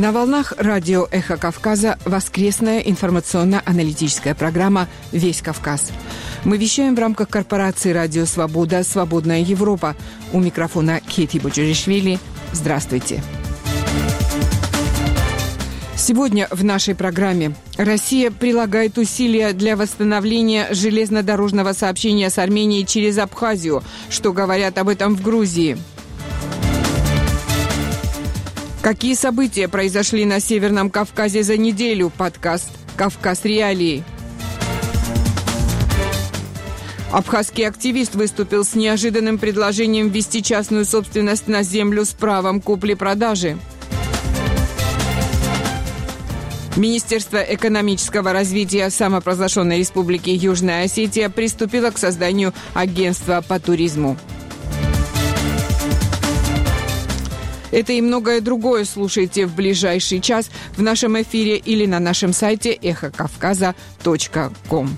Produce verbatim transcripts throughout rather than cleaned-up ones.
На волнах радио «Эхо Кавказа» воскресная информационно-аналитическая программа «Весь Кавказ». Мы вещаем в рамках корпорации «Радио Свобода. Свободная Европа». У микрофона Кети Боджоришвили. Здравствуйте. Сегодня в нашей программе Россия прилагает усилия для восстановления железнодорожного сообщения с Арменией через Абхазию. Что говорят об этом в Грузии? Какие события произошли на Северном Кавказе за неделю? Подкаст «Кавказ. Реалии». Абхазский активист выступил с неожиданным предложением ввести частную собственность на землю с правом купли-продажи. Министерство экономического развития самопровозглашенной Республики Южная Осетия приступило к созданию агентства по туризму. Это и многое другое слушайте в ближайший час в нашем эфире или на нашем сайте эхо кавказа точка ком.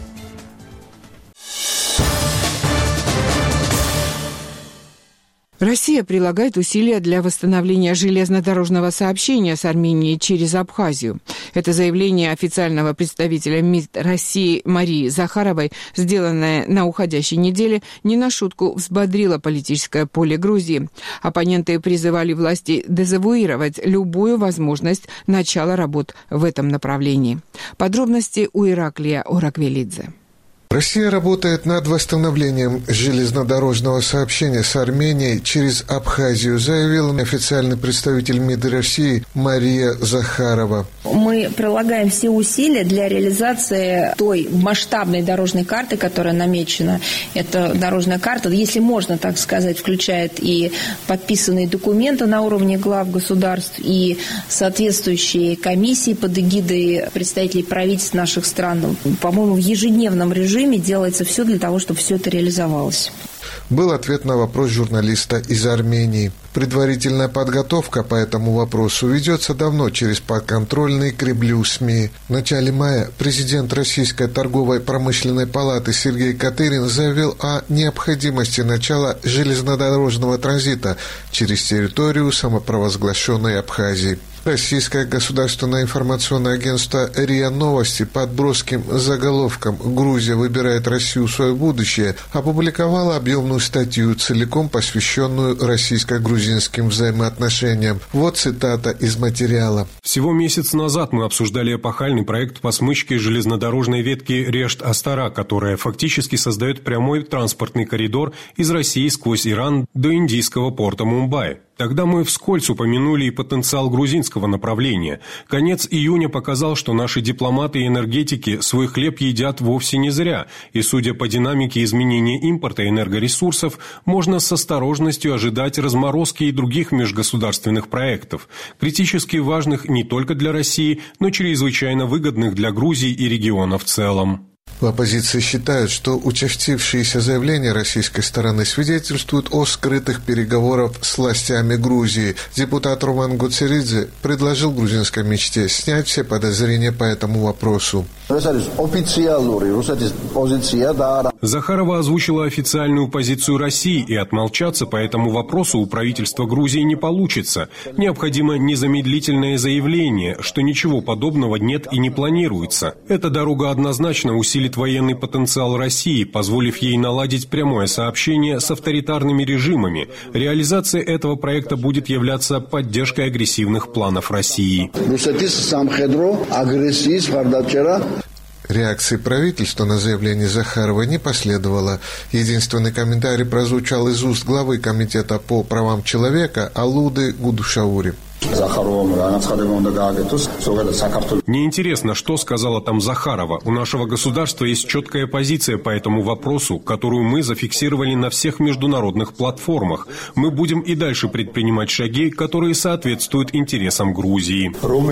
Россия прилагает усилия для восстановления железнодорожного сообщения с Арменией через Абхазию. Это заявление официального представителя МИД России Марии Захаровой, сделанное на уходящей неделе, не на шутку взбодрило политическое поле Грузии. Оппоненты призывали власти дезавуировать любую возможность начала работ в этом направлении. Подробности у Ираклия Ораквелидзе. Россия работает над восстановлением железнодорожного сообщения с Арменией через Абхазию, заявил официальный представитель МИД России Мария Захарова. Мы прилагаем все усилия для реализации той масштабной дорожной карты, которая намечена. Эта дорожная карта, если можно так сказать, включает и подписанные документы на уровне глав государств, и соответствующие комиссии под эгидой представителей правительств наших стран. По-моему, в ежедневном режиме делается все для того, чтобы все это реализовалось. Был ответ на вопрос журналиста из Армении. Предварительная подготовка по этому вопросу ведется давно через подконтрольные Кремлю СМИ. В начале мая президент Российской торговой промышленной палаты Сергей Катырин заявил о необходимости начала железнодорожного транзита через территорию самопровозглашенной Абхазии. Российское государственное информационное агентство РИА Новости под броским заголовком «Грузия выбирает Россию в свое будущее» опубликовало объемную статью, целиком посвященную российско-грузинским взаимоотношениям. Вот цитата из материала. Всего месяц назад мы обсуждали эпохальный проект по смычке железнодорожной ветки Решт-Астара, которая фактически создает прямой транспортный коридор из России сквозь Иран до индийского порта Мумбаи. Тогда мы вскользь упомянули и потенциал грузинского направления. Конец июня показал, что наши дипломаты и энергетики свой хлеб едят вовсе не зря, и, судя по динамике изменения импорта энергоресурсов, можно с осторожностью ожидать разморозки и других межгосударственных проектов, критически важных не только для России, но чрезвычайно выгодных для Грузии и региона в целом. В оппозиции считают, что участившиеся заявления российской стороны свидетельствуют о скрытых переговорах с властями Грузии. Депутат Роман Гуцеридзе предложил грузинской мечте снять все подозрения по этому вопросу. Захарова озвучила официальную позицию России, и отмолчаться по этому вопросу у правительства Грузии не получится. Необходимо незамедлительное заявление, что ничего подобного нет и не планируется. Эта дорога однозначно усилит военный потенциал России, позволив ей наладить прямое сообщение с авторитарными режимами. Реализация этого проекта будет являться поддержкой агрессивных планов России. Реакции правительства на заявление Захарова не последовало. Единственный комментарий прозвучал из уст главы Комитета по правам человека Алуды Гудушаури. Мне интересно, что сказала там Захарова. У нашего государства есть четкая позиция по этому вопросу, которую мы зафиксировали на всех международных платформах. Мы будем и дальше предпринимать шаги, которые соответствуют интересам Грузии.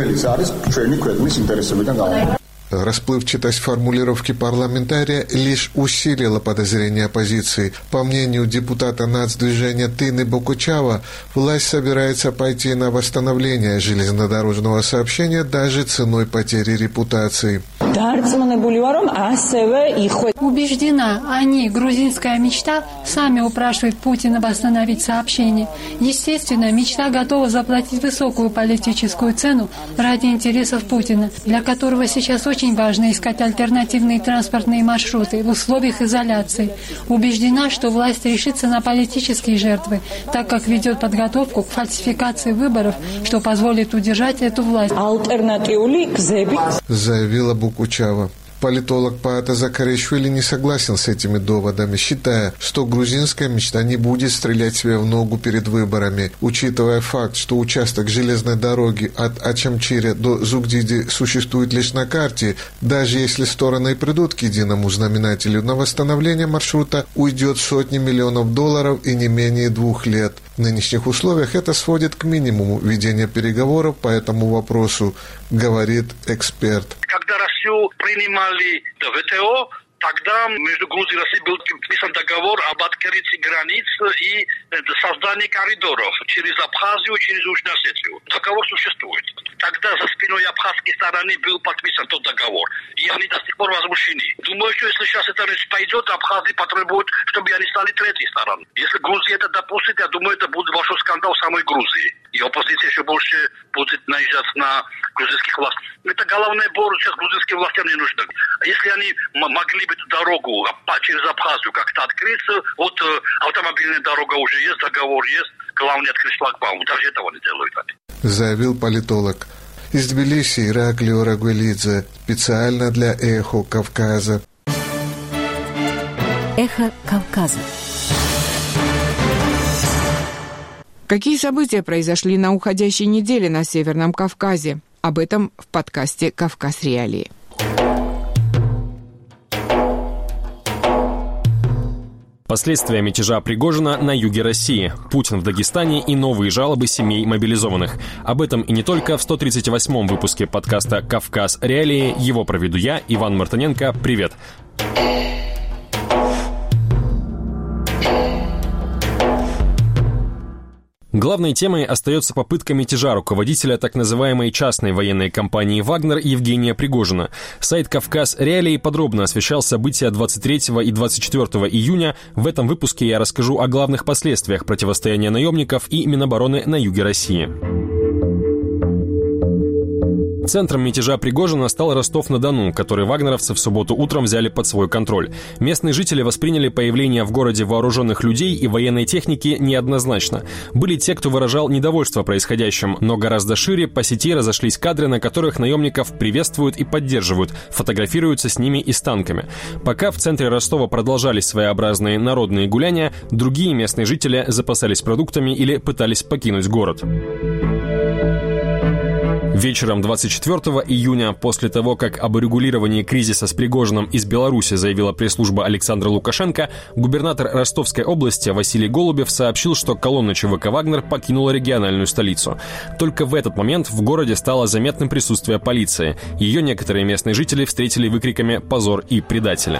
Расплывчатость формулировки парламентария лишь усилила подозрения оппозиции. По мнению депутата нацдвижения Тыны Бокучава, власть собирается пойти на восстановление железнодорожного сообщения даже ценой потери репутации. Убеждена, они, грузинская мечта, сами упрашивают Путина восстановить сообщение. Естественно, мечта готова заплатить высокую политическую цену ради интересов Путина, для которого сейчас очень важно искать альтернативные транспортные маршруты в условиях изоляции. Убеждена, что власть решится на политические жертвы, так как ведет подготовку к фальсификации выборов, что позволит удержать эту власть. Заявила Букучава. Политолог Паата Закаришвили не согласен с этими доводами, считая, что грузинская мечта не будет стрелять себе в ногу перед выборами, учитывая факт, что участок железной дороги от Ачамчире до Зугдиди существует лишь на карте. Даже если стороны и придут к единому знаменателю, на восстановление маршрута уйдет сотни миллионов долларов и не менее двух лет. В нынешних условиях это сводит к минимуму ведения переговоров по этому вопросу, говорит эксперт. Когда Россию принимали в ВТО, тогда между Грузией и Россией был подписан договор об открытии границ и создании коридоров через Абхазию и через Южную Осетию. Договор существует. Тогда за спиной абхазской стороны был подписан тот договор. И они до сих пор возмущены. Думаю, что если сейчас эта речь пойдет, Абхазия потребует, чтобы они стали третьей стороной. Если Грузия это допустит, я думаю, это будет большой скандал в самой Грузии. И оппозиция еще больше будет наезжать на грузинских властей. Это головная боль сейчас грузинским властям не нужна. Если они могли бы эту дорогу через Абхазию как-то открыться, вот автомобильная дорога уже есть, договор есть, главное открыть шлагбаум. Даже этого не делают они. Заявил политолог. Из Тбилиси Ираклио Рагвелидзе специально для «Эхо Кавказа». «Эхо Кавказа». Какие события произошли на уходящей неделе на Северном Кавказе? Об этом в подкасте «Кавказ Реалии». Последствия мятежа Пригожина на юге России, Путин в Дагестане и новые жалобы семей мобилизованных. Об этом и не только в сто тридцать восьмом выпуске подкаста «Кавказ Реалии». Его проведу я, Иван Мартыненко. Привет! Главной темой остается попытка мятежа руководителя так называемой частной военной компании «Вагнер» Евгения Пригожина. Сайт «Кавказ Реалии» подробно освещал события двадцать третьего и двадцать четвёртого июня. В этом выпуске я расскажу о главных последствиях противостояния наемников и Минобороны на юге России. Центром мятежа Пригожина стал Ростов-на-Дону, который вагнеровцы в субботу утром взяли под свой контроль. Местные жители восприняли появление в городе вооруженных людей и военной техники неоднозначно. Были те, кто выражал недовольство происходящим, но гораздо шире по сети разошлись кадры, на которых наемников приветствуют и поддерживают, фотографируются с ними и с танками. Пока в центре Ростова продолжались своеобразные народные гуляния, другие местные жители запасались продуктами или пытались покинуть город. Вечером двадцать четвёртого июня, после того, как об урегулировании кризиса с Пригожиным из Беларуси заявила пресс-служба Александра Лукашенко, губернатор Ростовской области Василий Голубев сообщил, что колонна ЧВК «Вагнер» покинула региональную столицу. Только в этот момент в городе стало заметным присутствие полиции. Ее некоторые местные жители встретили выкриками «Позор» и «Предатели».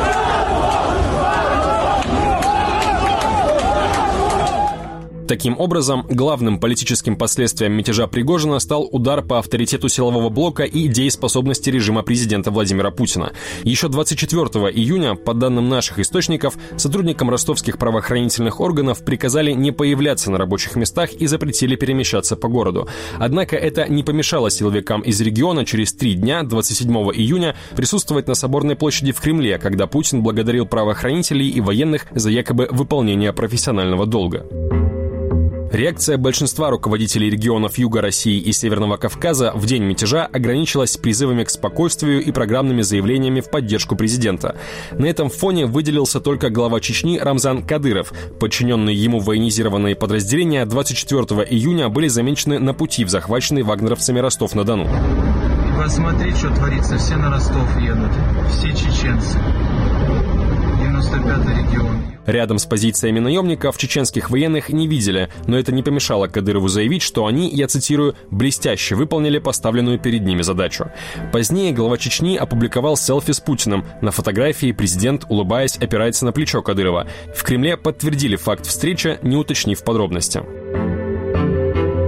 Таким образом, главным политическим последствием мятежа Пригожина стал удар по авторитету силового блока и дееспособности режима президента Владимира Путина. Еще двадцать четвёртого июня, по данным наших источников, сотрудникам ростовских правоохранительных органов приказали не появляться на рабочих местах и запретили перемещаться по городу. Однако это не помешало силовикам из региона через три дня, двадцать седьмого июня, присутствовать на Соборной площади в Кремле, когда Путин благодарил правоохранителей и военных за якобы выполнение профессионального долга. Реакция большинства руководителей регионов Юга России и Северного Кавказа в день мятежа ограничилась призывами к спокойствию и программными заявлениями в поддержку президента. На этом фоне выделился только глава Чечни Рамзан Кадыров. Подчиненные ему военизированные подразделения двадцать четвёртого июня были замечены на пути в захваченный вагнеровцами Ростов-на-Дону. Посмотри, что творится. Все на Ростов едут. Все чеченцы. девяносто пятый регион. Рядом с позициями наемников чеченских военных не видели, но это не помешало Кадырову заявить, что они, я цитирую, «блестяще выполнили поставленную перед ними задачу». Позднее глава Чечни опубликовал селфи с Путиным. На фотографии президент, улыбаясь, опирается на плечо Кадырова. В Кремле подтвердили факт встречи, не уточнив подробности.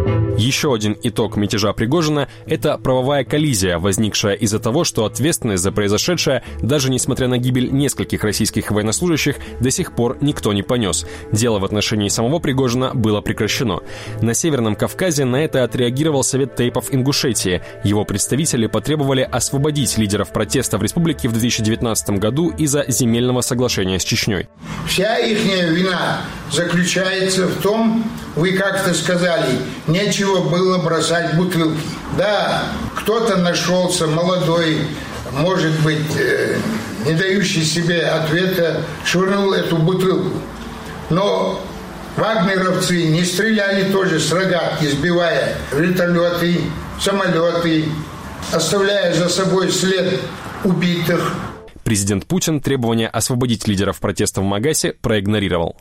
Еще один итог мятежа Пригожина – это правовая коллизия, возникшая из-за того, что ответственность за произошедшее, даже несмотря на гибель нескольких российских военнослужащих, до сих пор никто не понес. Дело в отношении самого Пригожина было прекращено. На Северном Кавказе на это отреагировал Совет тейпов Ингушетии. Его представители потребовали освободить лидеров протеста в республике в две тысячи девятнадцатом году из-за земельного соглашения с Чечней. Вся их вина заключается в том, вы как-то сказали, нечего было бросать бутылки. Да, кто-то нашелся, молодой, может быть, э, не дающий себе ответа, швырнул эту бутылку. Но вагнеровцы не стреляли тоже с рогатки, сбивая вертолеты, самолеты, оставляя за собой след убитых. Президент Путин требования освободить лидеров протеста в Магасе проигнорировал.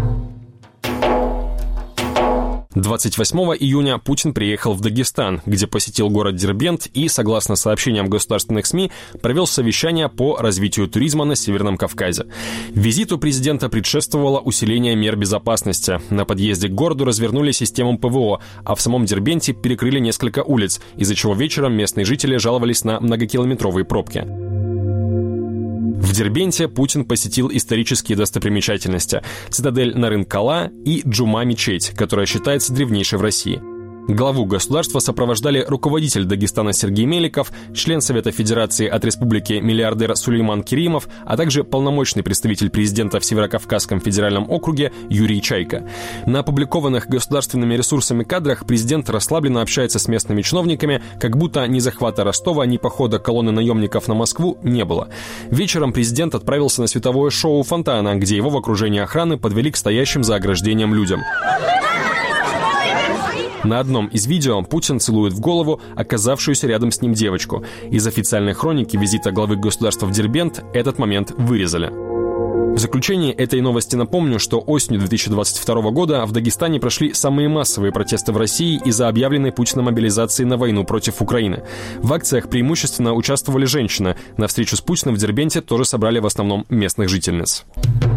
двадцать восьмого июня Путин приехал в Дагестан, где посетил город Дербент и, согласно сообщениям государственных СМИ, провел совещание по развитию туризма на Северном Кавказе. Визиту президента предшествовало усиление мер безопасности. На подъезде к городу развернули систему ПВО, а в самом Дербенте перекрыли несколько улиц, из-за чего вечером местные жители жаловались на многокилометровые пробки. В Дербенте Путин посетил исторические достопримечательности – цитадель Нарын-Кала и Джума-мечеть, которая считается древнейшей в России. Главу государства сопровождали руководитель Дагестана Сергей Меликов, член Совета Федерации от республики миллиардер Сулейман Керимов, а также полномочный представитель президента в Северокавказском федеральном округе Юрий Чайка. На опубликованных государственными ресурсами кадрах президент расслабленно общается с местными чиновниками, как будто ни захвата Ростова, ни похода колонны наемников на Москву не было. Вечером президент отправился на световое шоу «Фонтана», где его в окружении охраны подвели к стоящим за ограждением людям. На одном из видео Путин целует в голову оказавшуюся рядом с ним девочку. Из официальной хроники визита главы государства в Дербент этот момент вырезали. В заключение этой новости напомню, что осенью две тысячи двадцать второго года в Дагестане прошли самые массовые протесты в России из-за объявленной Путиным мобилизации на войну против Украины. В акциях преимущественно участвовали женщины. На встречу с Путиным в Дербенте тоже собрали в основном местных жительниц.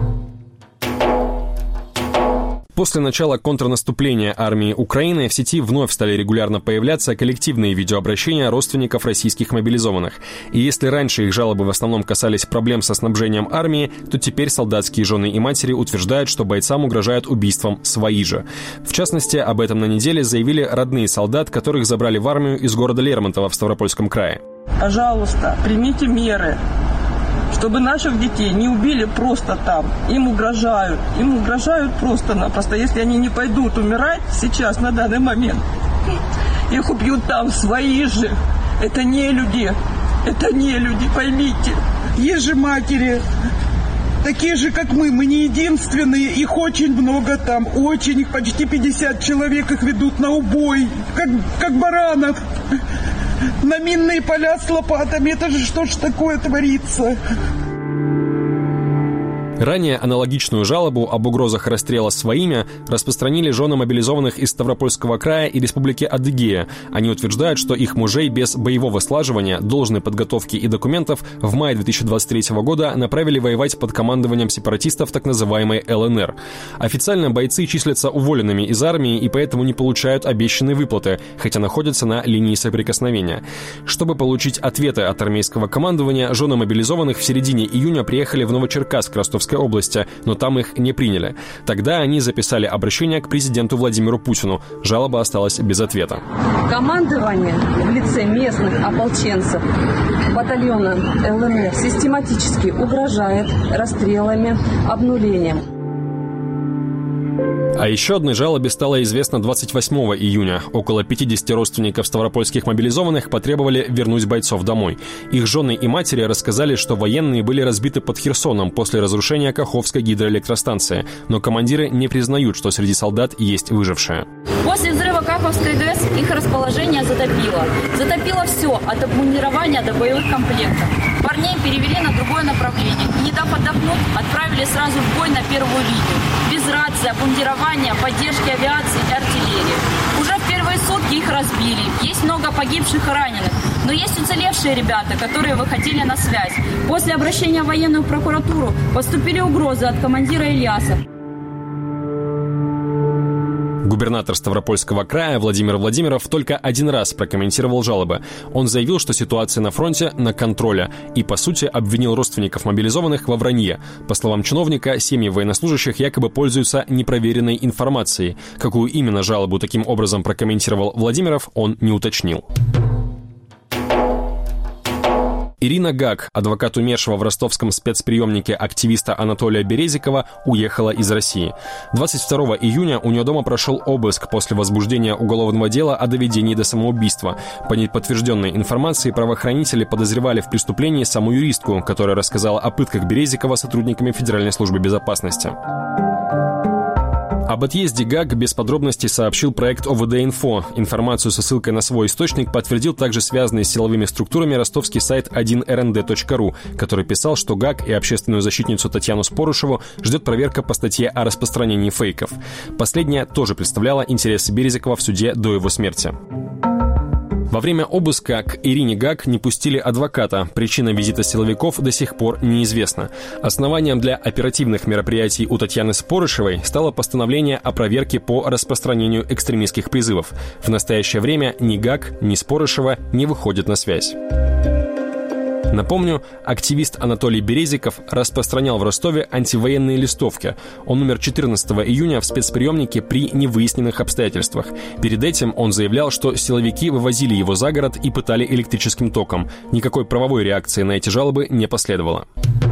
После начала контрнаступления армии Украины в сети вновь стали регулярно появляться коллективные видеообращения родственников российских мобилизованных. И если раньше их жалобы в основном касались проблем со снабжением армии, то теперь солдатские жены и матери утверждают, что бойцам угрожают убийством свои же. В частности, об этом на неделе заявили родные солдат, которых забрали в армию из города Лермонтова в Ставропольском крае. Пожалуйста, примите меры, чтобы наших детей не убили просто там. Им угрожают. Им угрожают просто-напросто. Если они не пойдут умирать сейчас, на данный момент, их убьют там свои же. Это не люди. Это не люди, поймите. Есть же матери, такие же, как мы. Мы не единственные. Их очень много там. Очень. Их почти пятьдесят человек. Их ведут на убой. Как, как баранов. На минные поля с лопатами. Это же что ж такое творится? Ранее аналогичную жалобу об угрозах расстрела своими распространили жены мобилизованных из Ставропольского края и Республики Адыгея. Они утверждают, что их мужей без боевого слаживания, должной подготовки и документов в мае две тысячи двадцать третьего года направили воевать под командованием сепаратистов так называемой эл эн эр. Официально бойцы числятся уволенными из армии и поэтому не получают обещанные выплаты, хотя находятся на линии соприкосновения. Чтобы получить ответы от армейского командования, жены мобилизованных в середине июня приехали в Новочеркасск Ростовской области, но там их не приняли. Тогда они записали обращение к президенту Владимиру Путину. Жалоба осталась без ответа. Командование в лице местных ополченцев батальона эл эн эр систематически угрожает расстрелами, обнулением. А еще одной жалобе стало известно двадцать восьмого июня. Около пятидесяти родственников ставропольских мобилизованных потребовали вернуть бойцов домой. Их жены и матери рассказали, что военные были разбиты под Херсоном после разрушения Каховской гидроэлектростанции. Но командиры не признают, что среди солдат есть выжившие. После взрыва Каховской ГЭС их расположение затопило. Затопило все, от обмундирования до боевых комплектов. Парней перевели на другое направление. И, не дав отдохнуть, отправили сразу в бой на первую линию. Без рации, обмундирования, поддержки авиации и артиллерии. Уже в первые сутки их разбили. Есть много погибших и раненых. Но есть уцелевшие ребята, которые выходили на связь. После обращения в военную прокуратуру поступили угрозы от командира Ильяса. Губернатор Ставропольского края Владимир Владимиров только один раз прокомментировал жалобы. Он заявил, что ситуация на фронте на контроле и, по сути, обвинил родственников мобилизованных во вранье. По словам чиновника, семьи военнослужащих якобы пользуются непроверенной информацией. Какую именно жалобу таким образом прокомментировал Владимиров, он не уточнил. Ирина Гак, адвокат умершего в ростовском спецприемнике активиста Анатолия Березикова, уехала из России. двадцать второго июня у нее дома прошел обыск после возбуждения уголовного дела о доведении до самоубийства. По неподтвержденной информации, правоохранители подозревали в преступлении саму юристку, которая рассказала о пытках Березикова сотрудниками Федеральной службы безопасности. Об отъезде Гак без подробностей сообщил проект ОВД-Инфо. Информацию со ссылкой на свой источник подтвердил также связанный с силовыми структурами ростовский сайт один эр эн дэ точка ру, который писал, что Гак и общественную защитницу Татьяну Спорушеву ждет проверка по статье о распространении фейков. Последняя тоже представляла интересы Березикова в суде до его смерти. Во время обыска к Ирине Гак не пустили адвоката. Причина визита силовиков до сих пор неизвестна. Основанием для оперативных мероприятий у Татьяны Спорышевой стало постановление о проверке по распространению экстремистских призывов. В настоящее время ни Гак, ни Спорышева не выходят на связь. Напомню, активист Анатолий Березиков распространял в Ростове антивоенные листовки. Он умер четырнадцатого июня в спецприемнике при невыясненных обстоятельствах. Перед этим он заявлял, что силовики вывозили его за город и пытали электрическим током. Никакой правовой реакции на эти жалобы не последовало.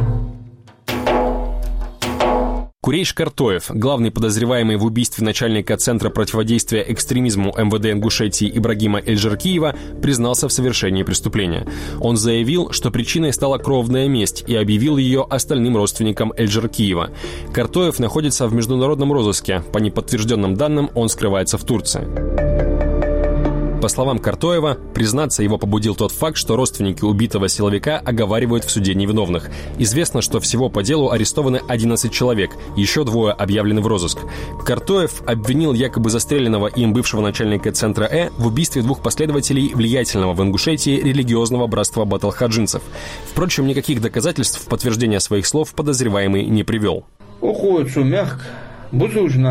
Курейш Картоев, главный подозреваемый в убийстве начальника Центра противодействия экстремизму эм вэ дэ Ингушетии Ибрагима Эльжаркиева, признался в совершении преступления. Он заявил, что причиной стала кровная месть, и объявил ее остальным родственникам Эльжаркиева. Картоев находится в международном розыске. По неподтвержденным данным, он скрывается в Турции. По словам Картоева, признаться его побудил тот факт, что родственники убитого силовика оговаривают в суде невиновных. Известно, что всего по делу арестованы одиннадцать человек, еще двое объявлены в розыск. Картоев обвинил якобы застреленного им бывшего начальника Центра Э в убийстве двух последователей влиятельного в Ингушетии религиозного братства баталхаджинцев. Впрочем, никаких доказательств в подтверждение своих слов подозреваемый не привел. Уходится мягко. Мы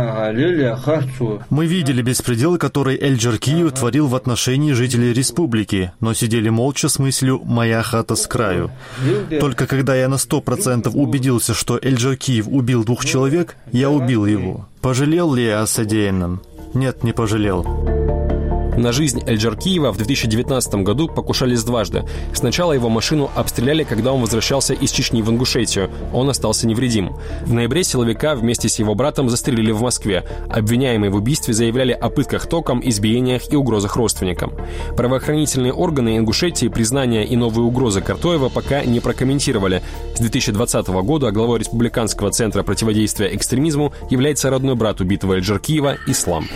видели беспредел, который Эльжаркиев творил в отношении жителей республики, но сидели молча с мыслью «моя хата с краю». Только когда я на сто процентов убедился, что Эльжаркиев убил двух человек, я убил его. Пожалел ли я о содеянном? Нет, не пожалел. На жизнь Эльжаркиева в две тысячи девятнадцатом году покушались дважды. Сначала его машину обстреляли, когда он возвращался из Чечни в Ингушетию. Он остался невредим. В ноябре силовика вместе с его братом застрелили в Москве. Обвиняемые в убийстве заявляли о пытках током, избиениях и угрозах родственникам. Правоохранительные органы Ингушетии признания и новые угрозы Картоева пока не прокомментировали. С две тысячи двадцатого года главой Республиканского центра противодействия экстремизму является родной брат убитого Эльжаркиева Ислам.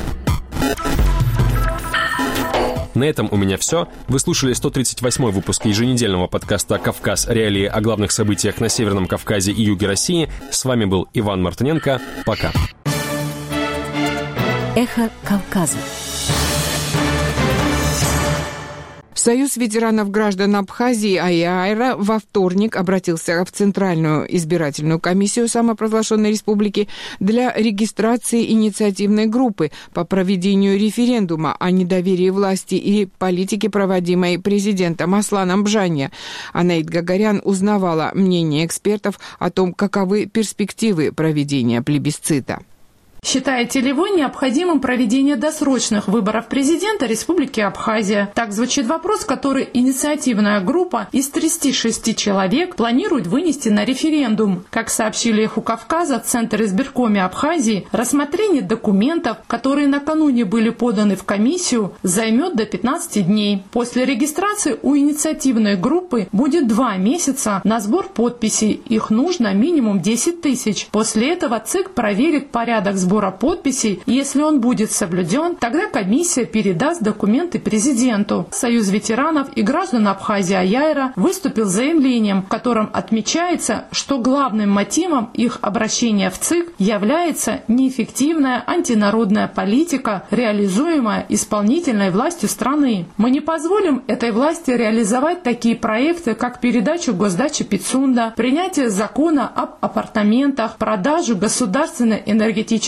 На этом у меня все. Вы слушали сто тридцать восьмой выпуск еженедельного подкаста «Кавказ. Реалии о главных событиях на Северном Кавказе и юге России». С вами был Иван Мартыненко. Пока. Эхо Кавказа. Союз ветеранов граждан Абхазии АЯРа во вторник обратился в Центральную избирательную комиссию самопровозглашенной республики для регистрации инициативной группы по проведению референдума о недоверии власти и политике, проводимой президентом Асланом Бжанья. Анаит Гагарян узнавала мнение экспертов о том, каковы перспективы проведения плебисцита. Считаете ли вы необходимым проведение досрочных выборов президента Республики Абхазия? Так звучит вопрос, который инициативная группа из тридцати шести человек планирует вынести на референдум. Как сообщили «Эху Кавказа», Центр избиркоме Абхазии, рассмотрение документов, которые накануне были поданы в комиссию, займет до пятнадцати дней. После регистрации у инициативной группы будет два месяца на сбор подписей. Их нужно минимум десять тысяч. После этого ЦИК проверит порядок сбора сбора подписей, и если он будет соблюден, тогда комиссия передаст документы президенту. Союз ветеранов и граждан Абхазии АЯРа выступил с заявлением, в котором отмечается, что главным мотивом их обращения в ЦИК является неэффективная антинародная политика, реализуемая исполнительной властью страны. Мы не позволим этой власти реализовать такие проекты, как передачу госдачи Пицунда, принятие закона об апартаментах, продажу государственной энергетической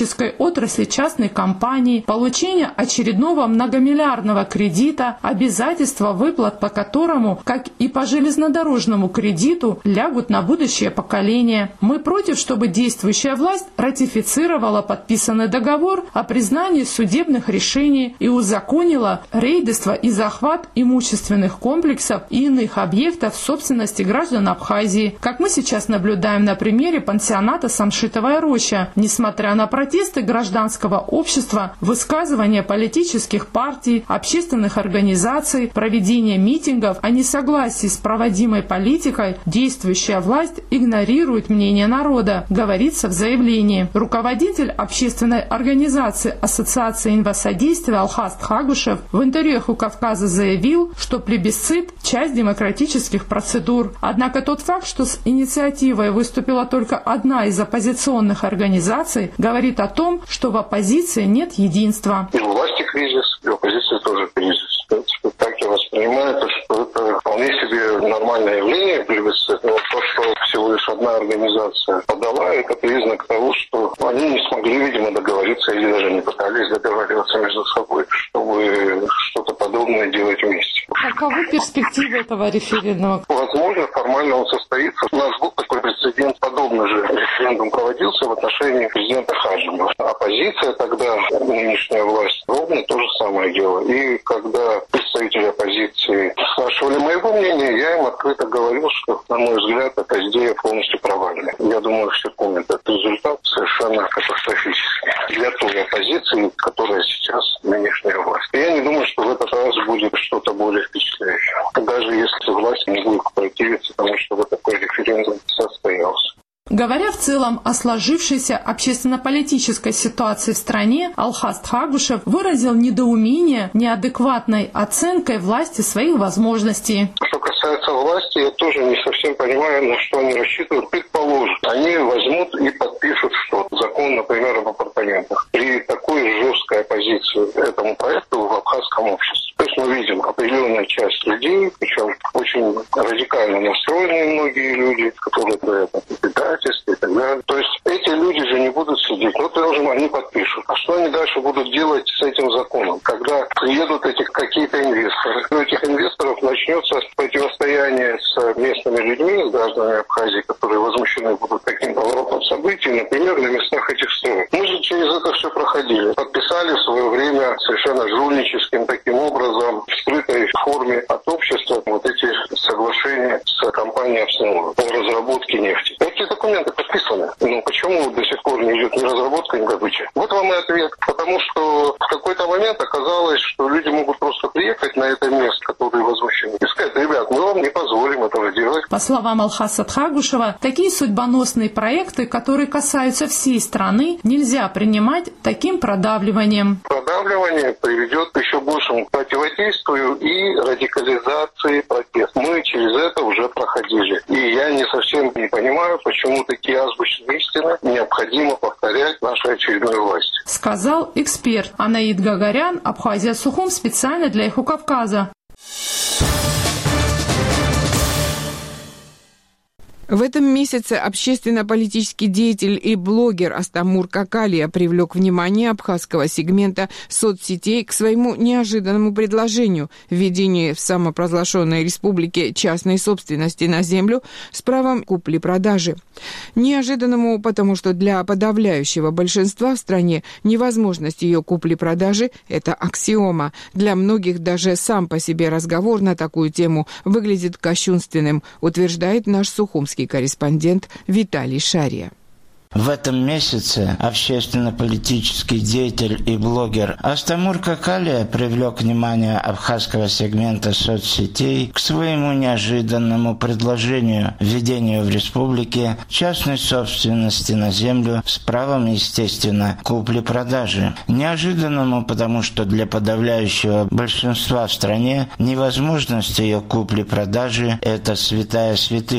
энергетической отрасли частной компании, получение очередного многомиллиардного кредита, обязательства выплат по которому, как и по железнодорожному кредиту, лягут на будущее поколение. Мы против, чтобы действующая власть ратифицировала подписанный договор о признании судебных решений и узаконила рейдерство и захват имущественных комплексов и иных объектов собственности граждан Абхазии, как мы сейчас наблюдаем на примере пансионата «Самшитовая роща». Несмотря на протесты гражданского общества, высказывания политических партий, общественных организаций, проведение митингов о несогласии с проводимой политикой, действующая власть игнорирует мнение народа, говорится в заявлении. Руководитель общественной организации Ассоциации инвасодействия Алхас Тхагушев в интервью «У Кавказа» заявил, что плебисцит – часть демократических процедур. Однако тот факт, что с инициативой выступила только одна из оппозиционных организаций, говорит о том, что в оппозиции нет единства. И у власти кризис, и у оппозиции тоже кризис. Так я воспринимаю, что это вполне себе нормальное явление плебисцит. Но то, что всего лишь одна организация подала, это признак того, что они не смогли, видимо, договориться или даже не пытались договариваться между собой, чтобы что-то подобное делать вместе. Каковы перспективы этого референдума? Возможно, формально он состоится. У нас был такой прецедент, подобный же референдум проводился в отношении президента Хаджима. Оппозиция тогда, нынешняя власть, ровно то же самое дело. И когда представители оппозиции спрашивали моего мнения, я им открыто говорил, что, на мой взгляд, эта идея полностью провальная. Я думаю, все помнят, этот результат совершенно катастрофический для той оппозиции, которая сейчас нынешняя власть. Я не думаю, что в этот раз будет что-то более впечатляющее. Даже если власть не будет противиться тому, чтобы такой референдум состоялся. Говоря в целом о сложившейся общественно-политической ситуации в стране, Алхас Тхагушев выразил недоумение неадекватной оценкой власти своих возможностей. Что касается власти, я тоже не совсем понимаю, на что они рассчитывают. Предположим, они возьмут и подпишут что-то. Закон, например, об апартаментах. При такой жесткой оппозиции этому проекту в абхазском обществе. То есть мы видим определенная часть людей, причем очень радикально настроенные многие люди, которые про это питают и так далее. То есть эти люди же не будут сидеть. Вот они подпишут. А что они дальше будут делать с этим законом? Когда приедут эти какие-то инвесторы. У этих инвесторов начнется противостояние с местными людьми, с гражданами Абхазии, которые возмущены будут таким поворотом событий, например, на местах этих строек. Мы же через это все проходили. Подписали в свое время совершенно жульническим таким образом, в скрытой форме от общества, вот эти соглашения с компанией «Абснова» по разработке нефти. Эти документы подписаны. Но почему до сих пор не идет ни разработка, ни добыча? Вот вам и ответ. Потому что в какой-то момент оказалось, что люди могут просто приехать на это место, которые возмущены, и сказать: ребят, мы вам не позволим этого делать. По словам Алхаса Тхагушева, такие судьбоносные проекты, которые касаются всей страны, нельзя принимать таким продавливанием. Продавливание приведет к еще большему противодействию и радикализации протеста. Мы через это уже проходили. И я не совсем не понимаю, почему такие азбучные истины необходимо повторять нашей очередной власти. Сказал эксперт Анаид Гагарян, Абхазия Сухум, специально для «Эхо Кавказа». В этом месяце общественно-политический деятель и блогер Астамур Какалия привлек внимание абхазского сегмента соцсетей к своему неожиданному предложению введения в самопровозглашенной республике частной собственности на землю с правом купли-продажи. Неожиданному, потому что для подавляющего большинства в стране невозможность ее купли-продажи – это аксиома. Для многих даже сам по себе разговор на такую тему выглядит кощунственным, утверждает наш сухумский корреспондент Виталий Шария. В этом месяце общественно-политический деятель и блогер Астамур Какалия привлек внимание абхазского сегмента соцсетей к своему неожиданному предложению введению в республике частной собственности на землю с правом, естественно, купли-продажи. Неожиданному, потому что для подавляющего большинства в стране невозможность ее купли-продажи – это святая святых.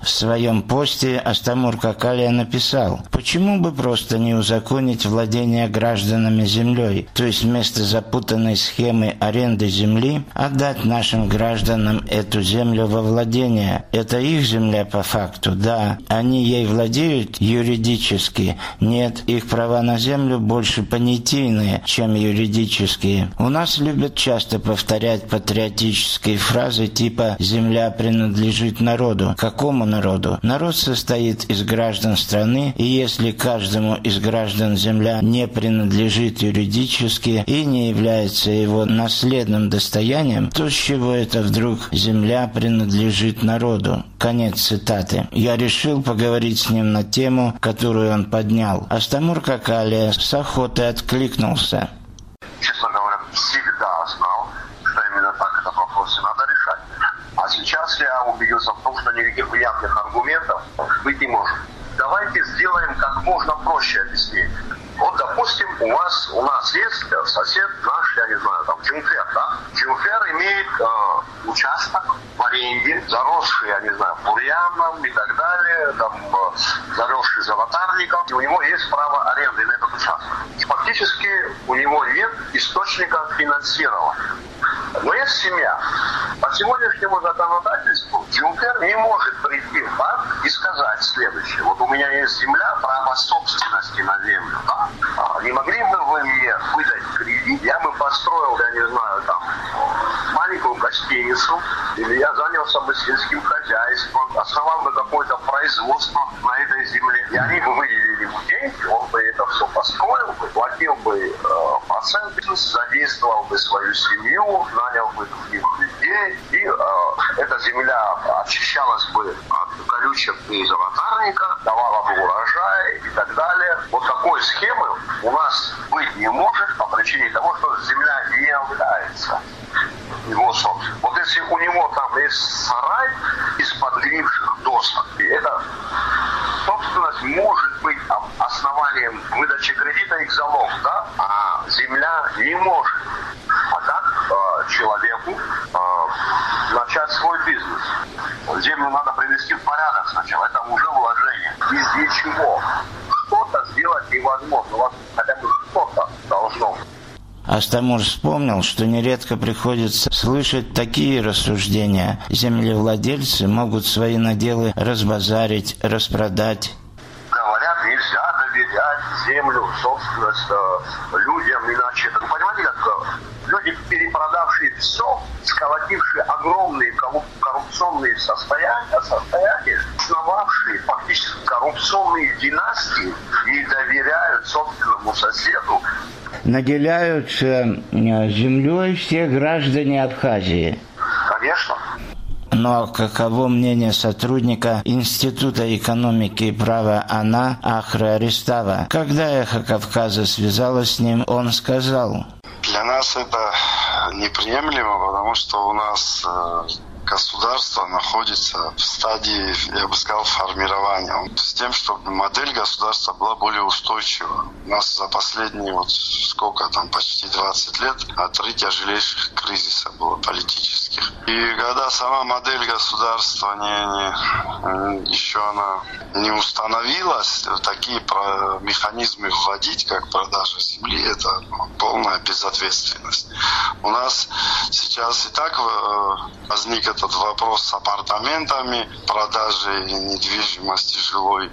В своем посте Астамур Какалия написал: почему бы просто не узаконить владение гражданами землей, то есть вместо запутанной схемы аренды земли отдать нашим гражданам эту землю во владение. Это их земля по факту, да. Они ей владеют юридически? Нет, их права на землю больше понятийные, чем юридические. У нас любят часто повторять патриотические фразы типа «земля принадлежит народу». Какому народу? Народу. Народ состоит из граждан страны, и если каждому из граждан земля не принадлежит юридически и не является его наследным достоянием, то с чего это вдруг земля принадлежит народу? Конец цитаты. Я решил поговорить с ним на тему, которую он поднял. Астамур Какалия с охотой откликнулся. Честно говоря, всегда знал, что именно так этот вопрос и надо решать. А сейчас я убедился в том, что никаких влиятельных аргументов быть не может. Давайте сделаем как можно проще объяснение. Вот, допустим, у вас, у нас есть сосед наш, я не знаю, там, Джумфер, да? Джумфер имеет э, участок в аренде, заросший, я не знаю, бурьяном и так далее, там, э, заросший золотарником, и у него есть право аренды на этот участок. И фактически у него нет источника финансирования. Но есть семья. По сегодняшнему законодательству Джумфер не может прийти в банк и сказать следующее. Вот у меня есть земля, право собственности на землю. Да? А не могли бы вы мне выдать кредит? Я бы построил, я не знаю, там, маленькую гостиницу, или я занялся бы сельским хозяйством, основал бы какое-то производство на этой земле. И они бы выделили ему деньги, он бы это все построил, бы, платил бы э, проценты, задействовал бы свою семью, нанял бы других людей, и э, эта земля очищалась бы от колючек и золотарника, давала бы урожай и так далее. Вот такой схемы у нас быть не может по причине того, что земля не является его собственностью. Вот если у него там есть сарай из подгнивших досок, и эта собственность может быть основанием выдачи кредита и залог, да? А земля не может. А как э, человеку э, начать свой бизнес? Землю надо привести в порядок сначала. Это уже вложение. Без ничего. Что-то сделать невозможно. У вас хотя бы что-то должно быть. Астамур вспомнил, что нередко приходится слышать такие рассуждения. Землевладельцы могут свои наделы разбазарить, распродать. Говорят, нельзя доверять землю, собственность э, людям, иначе... Вы понимаете, как люди, перепродавшие все, сколотившие огромные коррупционные состояния, состояния, основавшие фактически коррупционные династии, не доверяют собственному соседу. Наделяют э, землей все граждане Абхазии. Конечно. Но каково мнение сотрудника Института экономики и права АНА Ахры Аристава? Когда «Эхо Кавказа» связалось с ним, он сказал: для нас это неприемлемо, потому что у нас э, государство находится в стадии, я бы сказал, формирования. С тем, чтобы модель государства была более устойчива. У нас за последние вот сколько там, почти двадцать лет, три тяжелейших кризиса было политических. И когда сама модель государства не, не, еще она не установилась, такие механизмы вводить, как продажа земли, это полная безответственность. У нас сейчас и так возник этот вопрос с апартаментами, продажей недвижимости жилой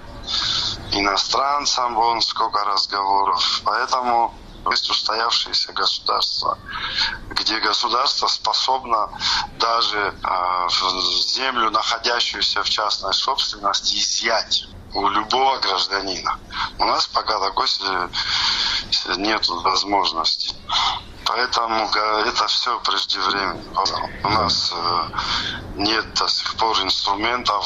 иностранцам, вон сколько разговоров. Поэтому есть устоявшиеся государства, где государство способно даже э, землю, находящуюся в частной собственности, изъять у любого гражданина. У нас пока такой нет возможности. Поэтому это все преждевременно. У нас нет до сих пор инструментов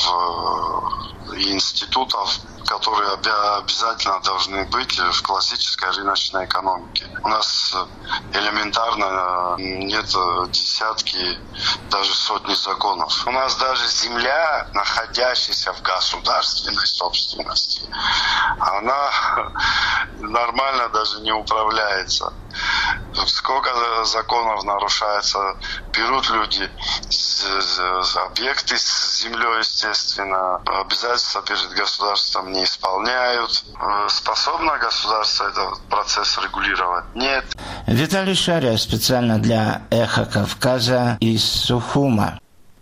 и институтов, которые обязательно должны быть в классической рыночной экономике. У нас элементарно нет десятки, даже сотни законов. У нас даже земля, находящаяся в государственной собственности, она нормально даже не управляется. сколько законов нарушается, берут люди объекты с землей, естественно, обязательства перед государством не исполняют. Способно государство этот процесс регулировать? Нет. Виталий Шария специально для «Эхо Кавказа» из Сухума.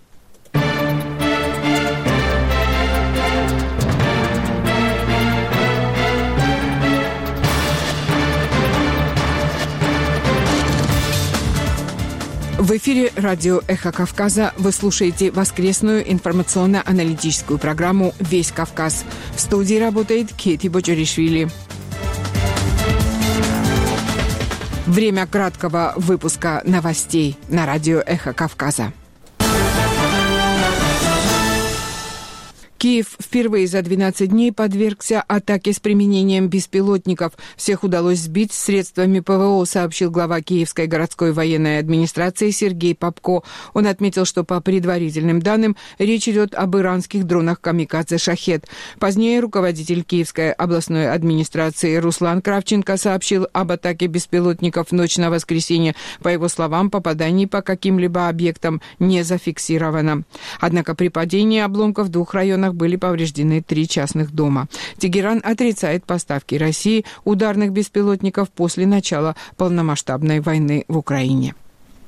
В эфире радио «Эхо Кавказа» вы слушаете воскресную информационно-аналитическую программу «Весь Кавказ». В студии работает Кети Боджоришвили. Время краткого выпуска новостей на радио «Эхо Кавказа». Киев впервые за двенадцать дней подвергся атаке с применением беспилотников. Всех удалось сбить средствами ПВО, сообщил глава Киевской городской военной администрации Сергей Попко. Он отметил, что по предварительным данным речь идет об иранских дронах «Камикадзе Шахед». Позднее руководитель Киевской областной администрации Руслан Кравченко сообщил об атаке беспилотников в ночь на воскресенье. По его словам, попаданий по каким-либо объектам не зафиксировано. Однако при падении обломков в двух районах были повреждены три частных дома. Тегеран отрицает поставки России ударных беспилотников после начала полномасштабной войны в Украине.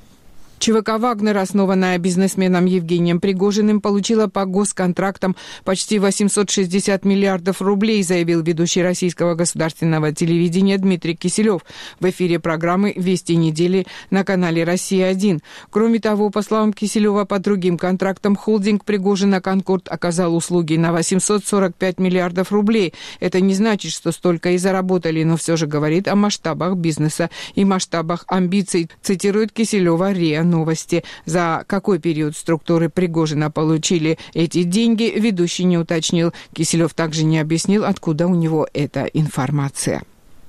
ЧВК «Вагнер», основанная бизнесменом Евгением Пригожиным, получила по госконтрактам почти восемьсот шестьдесят миллиардов рублей, заявил ведущий российского государственного телевидения Дмитрий Киселев в эфире программы «Вести недели» на канале «Россия-один». Кроме того, по словам Киселева, по другим контрактам холдинг Пригожина «Конкорд» оказал услуги на восемьсот сорок пять миллиардов рублей. Это не значит, что столько и заработали, но все же говорит о масштабах бизнеса и масштабах амбиций, цитирует Киселева РИА Новости. За какой период структуры Пригожина получили эти деньги, ведущий не уточнил. Киселев также не объяснил, откуда у него эта информация.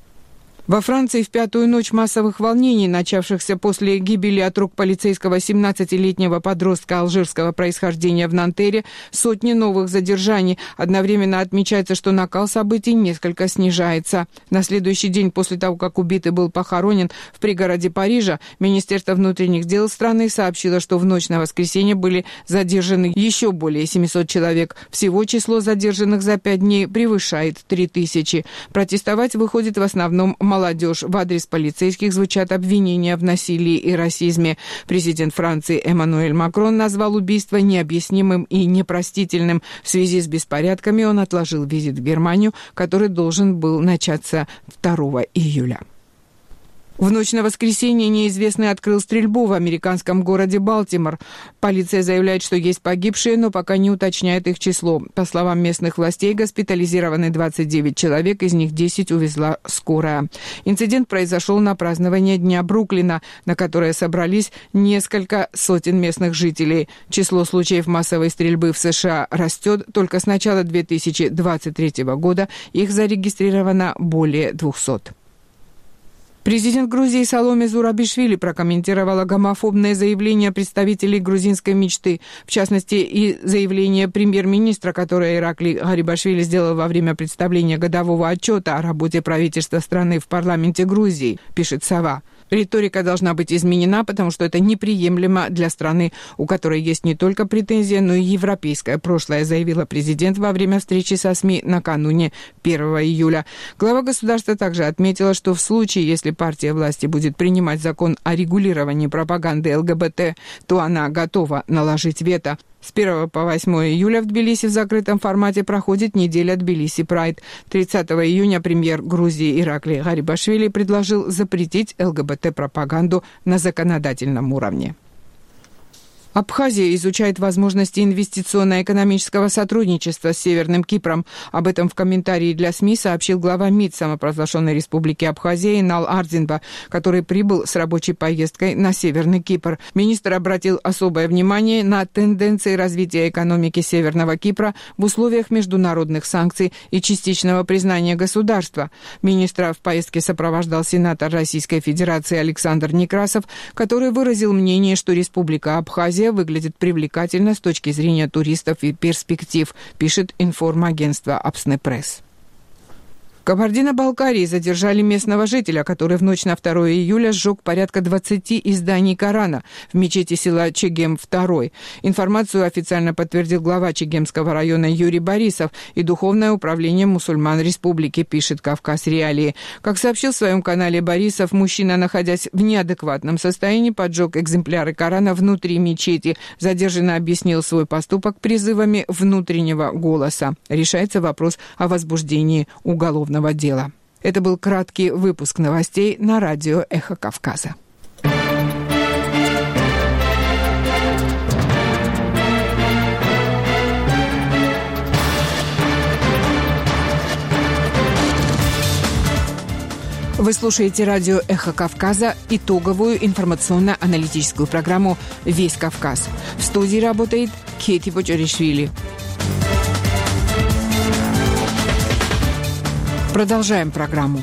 Во Франции в пятую ночь массовых волнений, начавшихся после гибели от рук полицейского семнадцатилетнего подростка алжирского происхождения в Нантере, сотни новых задержаний. Одновременно отмечается, что накал событий несколько снижается. На следующий день после того, как убитый был похоронен в пригороде Парижа, Министерство внутренних дел страны сообщило, что в ночь на воскресенье были задержаны еще более семисот человек. Всего число задержанных за пять дней превышает три тысячи. Протестовать выходит в основном молодежь. Молодежь. В адрес полицейских звучат обвинения в насилии и расизме. Президент Франции Эммануэль Макрон назвал убийство необъяснимым и непростительным. В связи с беспорядками он отложил визит в Германию, который должен был начаться второго июля. В ночь на воскресенье неизвестный открыл стрельбу в американском городе Балтимор. Полиция заявляет, что есть погибшие, но пока не уточняет их число. По словам местных властей, госпитализированы двадцать девять человек, из них десять увезла скорая. Инцидент произошел на празднование Дня Бруклина, на которое собрались несколько сотен местных жителей. Число случаев массовой стрельбы в США растет. Только с начала две тысячи двадцать третьего года их зарегистрировано более двухсот. Президент Грузии Саломе Зурабишвили прокомментировала гомофобное заявление представителей грузинской мечты, в частности, и заявление премьер-министра, которое Иракли Гарибашвили сделал во время представления годового отчета о работе правительства страны в парламенте Грузии, пишет «Сова». Риторика должна быть изменена, потому что это неприемлемо для страны, у которой есть не только претензия, но и европейское прошлое, заявила президент во время встречи со СМИ накануне первого июля. Глава государства также отметила, что в случае, если партия власти будет принимать закон о регулировании пропаганды ЛГБТ, то она готова наложить вето. С первого по восьмое июля в Тбилиси в закрытом формате проходит неделя Тбилиси Прайд. тридцатого июня премьер Грузии Иракли Гарибашвили предложил запретить ЛГБТ-пропаганду на законодательном уровне. Абхазия изучает возможности инвестиционно-экономического сотрудничества с Северным Кипром. Об этом в комментарии для СМИ сообщил глава МИД самопровозглашенной республики Абхазия Инал Ардзинба, который прибыл с рабочей поездкой на Северный Кипр. Министр обратил особое внимание на тенденции развития экономики Северного Кипра в условиях международных санкций и частичного признания государства. Министра в поездке сопровождал сенатор Российской Федерации Александр Некрасов, который выразил мнение, что Республика Абхазия выглядит привлекательно с точки зрения туристов и перспектив, пишет информагентство Апснепресс. Кабардино-Балкарии задержали местного жителя, который в ночь на второе июля сжег порядка двадцати изданий Корана в мечети села Чегем-два. Информацию официально подтвердил глава Чегемского района Юрий Борисов и Духовное управление мусульман республики, пишет «Кавказ Реалии». Как сообщил в своем канале Борисов, мужчина, находясь в неадекватном состоянии, поджег экземпляры Корана внутри мечети. Задержанный объяснил свой поступок призывами внутреннего голоса. Решается вопрос о возбуждении уголовного дела. Это был краткий выпуск новостей на радио «Эхо Кавказа». Вы слушаете радио «Эхо Кавказа», итоговую информационно-аналитическую программу «Весь Кавказ». В студии работает Кети Почаришвили. Продолжаем программу.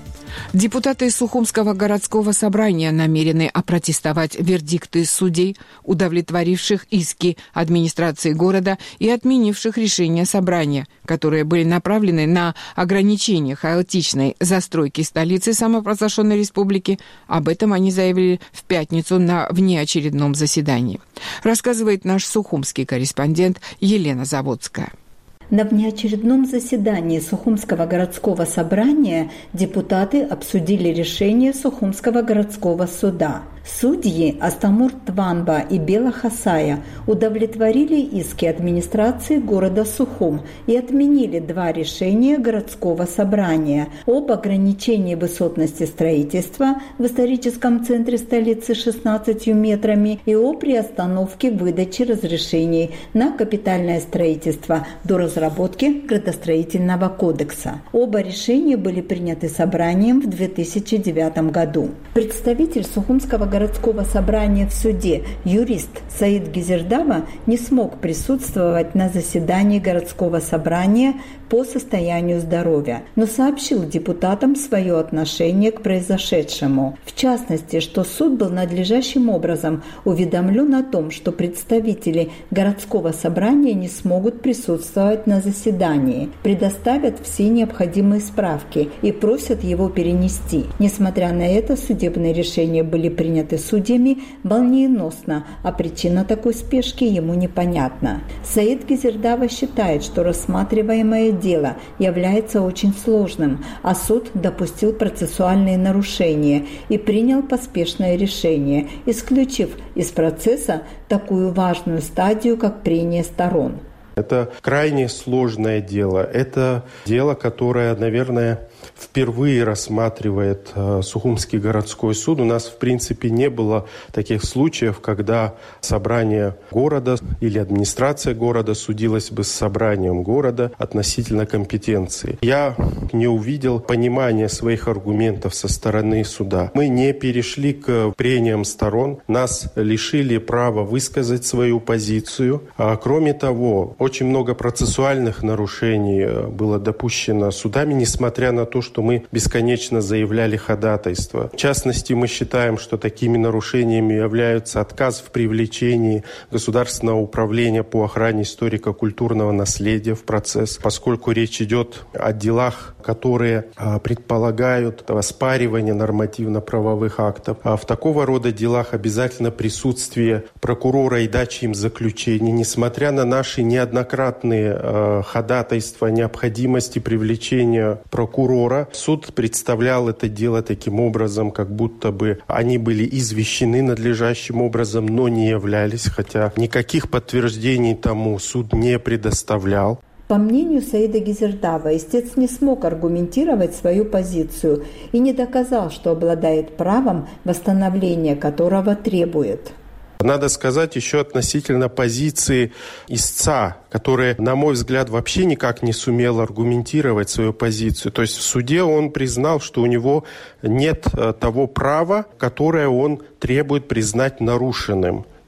Депутаты Сухумского городского собрания намерены опротестовать вердикты судей, удовлетворивших иски администрации города и отменивших решения собрания, которые были направлены на ограничение хаотичной застройки столицы самопровозглашенной республики. Об этом они заявили в пятницу на внеочередном заседании. Рассказывает наш сухумский корреспондент Елена Заводская. На внеочередном заседании Сухумского городского собрания депутаты обсудили решение Сухумского городского суда. Судьи Астамур Тванба и Бела Хасая удовлетворили иски администрации города Сухум и отменили два решения городского собрания об ограничении высотности строительства в историческом центре столицы шестнадцатью метрами и о приостановке выдачи разрешений на капитальное строительство до разработки градостроительного кодекса. Оба решения были приняты собранием в две тысячи девятом году. Представитель Сухумского городского собрания в суде, юрист Саид Гизердава, не смог присутствовать на заседании городского собрания по состоянию здоровья, но сообщил депутатам свое отношение к произошедшему. В частности, что суд был надлежащим образом уведомлен о том, что представители городского собрания не смогут присутствовать на заседании, предоставят все необходимые справки и просят его перенести. Несмотря на это, судебные решения были приняты судьями молниеносно, а причина такой спешки ему непонятна. Саид Гизердава считает, что рассматриваемое дело является очень сложным, а суд допустил процессуальные нарушения и принял поспешное решение, исключив из процесса такую важную стадию, как прения сторон. Это крайне сложное дело. Это дело, которое, наверное, впервые рассматривает э, Сухумский городской суд. У нас, в принципе, не было таких случаев, когда собрание города или администрация города судилась бы с собранием города относительно компетенции. Я не увидел понимания своих аргументов со стороны суда. Мы не перешли к прениям сторон, нас лишили права высказать свою позицию. А, кроме того, очень много процессуальных нарушений было допущено судами, несмотря на то, что мы бесконечно заявляли ходатайство. В частности, мы считаем, что такими нарушениями являются отказ в привлечении государственного управления по охране историко-культурного наследия в процесс, поскольку речь идет о делах, которые предполагают оспаривание нормативно-правовых актов. А в такого рода делах обязательно присутствие прокурора и дача им заключений, несмотря на наши неоднократные ходатайства о необходимости привлечения прокурора. Суд представлял это дело таким образом, как будто бы они были извещены надлежащим образом, но не являлись, хотя никаких подтверждений тому суд не предоставлял. По мнению Саида Гизердава, истец не смог аргументировать свою позицию и не доказал, что обладает правом, восстановления которого требует. Надо сказать еще относительно позиции истца, который, на мой взгляд, вообще никак не сумел аргументировать свою позицию. То есть в суде он признал, что у него нет того права, которое он требует признать нарушенным.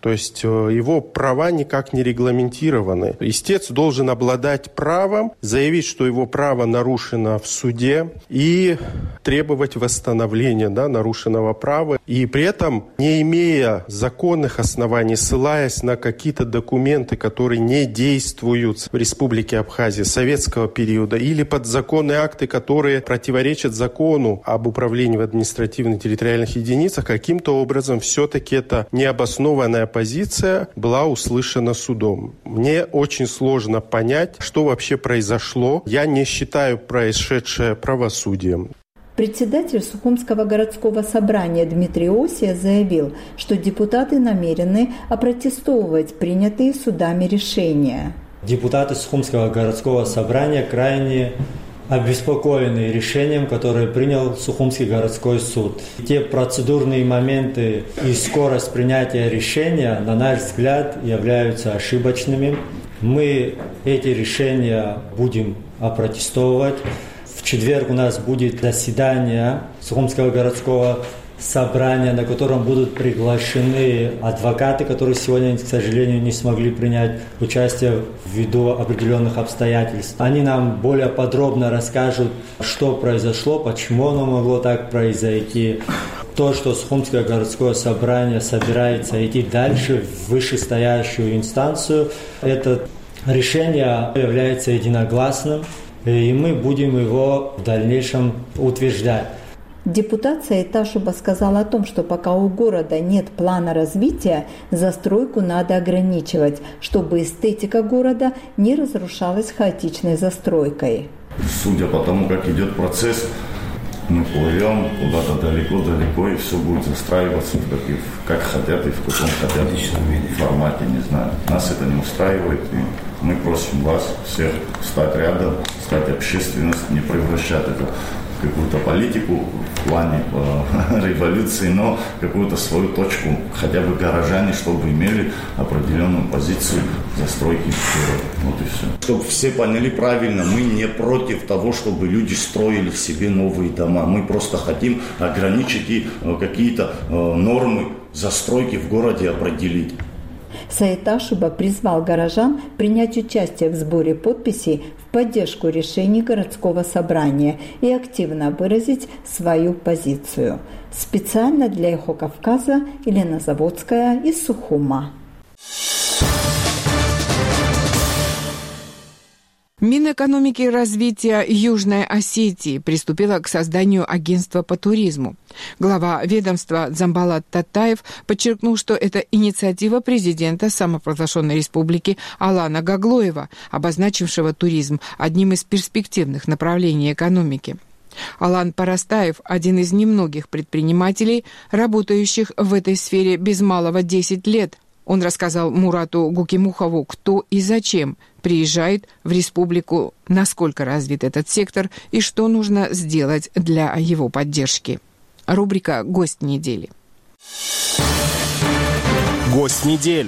То есть его права никак не регламентированы. Истец должен обладать правом, заявить, что его право нарушено в суде, и требовать восстановления, да, нарушенного права. И при этом, не имея законных оснований, ссылаясь на какие-то документы, которые не действуют в Республике Абхазия советского периода, или подзаконные акты, которые противоречат закону об управлении в административно-территориальных единицах, каким-то образом все-таки эта необоснованная позиция была услышана судом. Мне очень сложно понять, что вообще произошло. Я не считаю происшедшее правосудием. Председатель Сухумского городского собрания Дмитрий Осия заявил, что депутаты намерены опротестовывать принятые судами решения. Депутаты Сухумского городского собрания крайне обеспокоены решением, которое принял Сухумский городской суд. Те процедурные моменты и скорость принятия решения, на наш взгляд, являются ошибочными. Мы эти решения будем опротестовывать. В четверг у нас будет заседание Сухумского городского собрания, на котором будут приглашены адвокаты, которые сегодня, к сожалению, не смогли принять участие ввиду определенных обстоятельств. Они нам более подробно расскажут, что произошло, почему оно могло так произойти. То, что Сухумское городское собрание собирается идти дальше в вышестоящую инстанцию, это решение является единогласным, и мы будем его в дальнейшем утверждать. Депутат Саиташуба сказал о том, что пока у города нет плана развития, застройку надо ограничивать, чтобы эстетика города не разрушалась хаотичной застройкой. Судя по тому, как идет процесс, мы плывем куда-то далеко-далеко, и все будет застраиваться, как, и, как хотят и в каком хотят формате, не знаю. Нас это не устраивает, и мы просим вас всех встать рядом, стать общественность, не превращать это в какую-то политику в плане э, революции, но какую-то свою точку, хотя бы горожане, чтобы имели определенную позицию застройки города. Вот и все. Чтобы все поняли правильно, мы не против того, чтобы люди строили себе новые дома. Мы просто хотим ограничить и э, какие-то э, нормы застройки в городе определить. Саиташуба призвал горожан принять участие в сборе подписей в поддержку решений городского собрания и активно выразить свою позицию. Специально для «Эхо Кавказа» Елена Заводская из Сухума. Минэкономики и развития Южной Осетии приступила к созданию агентства по туризму. Глава ведомства Дзамбалат Татаев подчеркнул, что это инициатива президента самопровозглашенной республики Алана Гаглоева, обозначившего туризм одним из перспективных направлений экономики. Алан Парастаев – один из немногих предпринимателей, работающих в этой сфере без малого десять лет. Он рассказал Мурату Гукимухову, кто и зачем приезжает в республику, насколько развит этот сектор и что нужно сделать для его поддержки. Рубрика «Гость недели». Гость недели.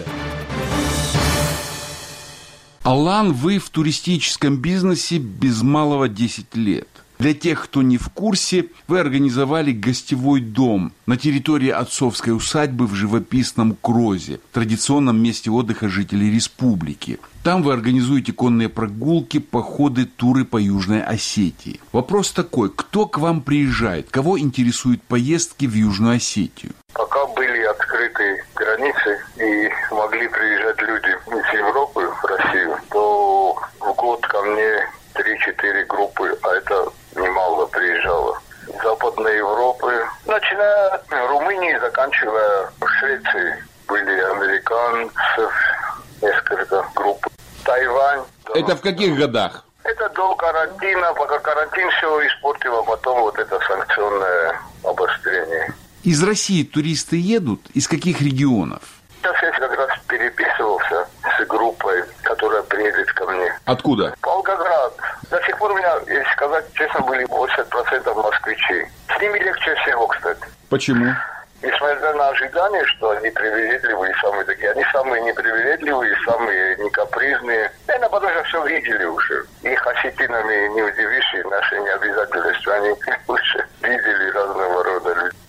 Алан, вы в туристическом бизнесе без малого десять лет. Для тех, кто не в курсе, вы организовали гостевой дом на территории отцовской усадьбы в живописном Крозе, традиционном месте отдыха жителей республики. Там вы организуете конные прогулки, походы, туры по Южной Осетии. Вопрос такой, кто к вам приезжает, кого интересуют поездки в Южную Осетию? Пока были открыты границы и могли приезжать люди из Европы в Россию, то в год ко мне три-четыре группы, а это немало приезжало. Из Западной Европы, начиная от Румынии, заканчивая Швецией. Были американцев, несколько групп. Тайвань. Это в каких годах? Это до карантина, пока карантин все испортил, а потом вот это санкционное обострение. Из России туристы едут? Из каких регионов? Сейчас я как раз переписывался с группой, которая приедет ко мне. Откуда? Волгоград. До сих пор у меня, если сказать честно, были восемьдесят процентов москвичей. С ними легче всего, кстати. Почему? Несмотря на ожидание, что они привередливые, самые такие, они самые непривередливые, самые некапризные. Наверное, потому что все видели уже. Их осетинами не удивишь, и нашими обязательностью они лучше видели разного рода людей.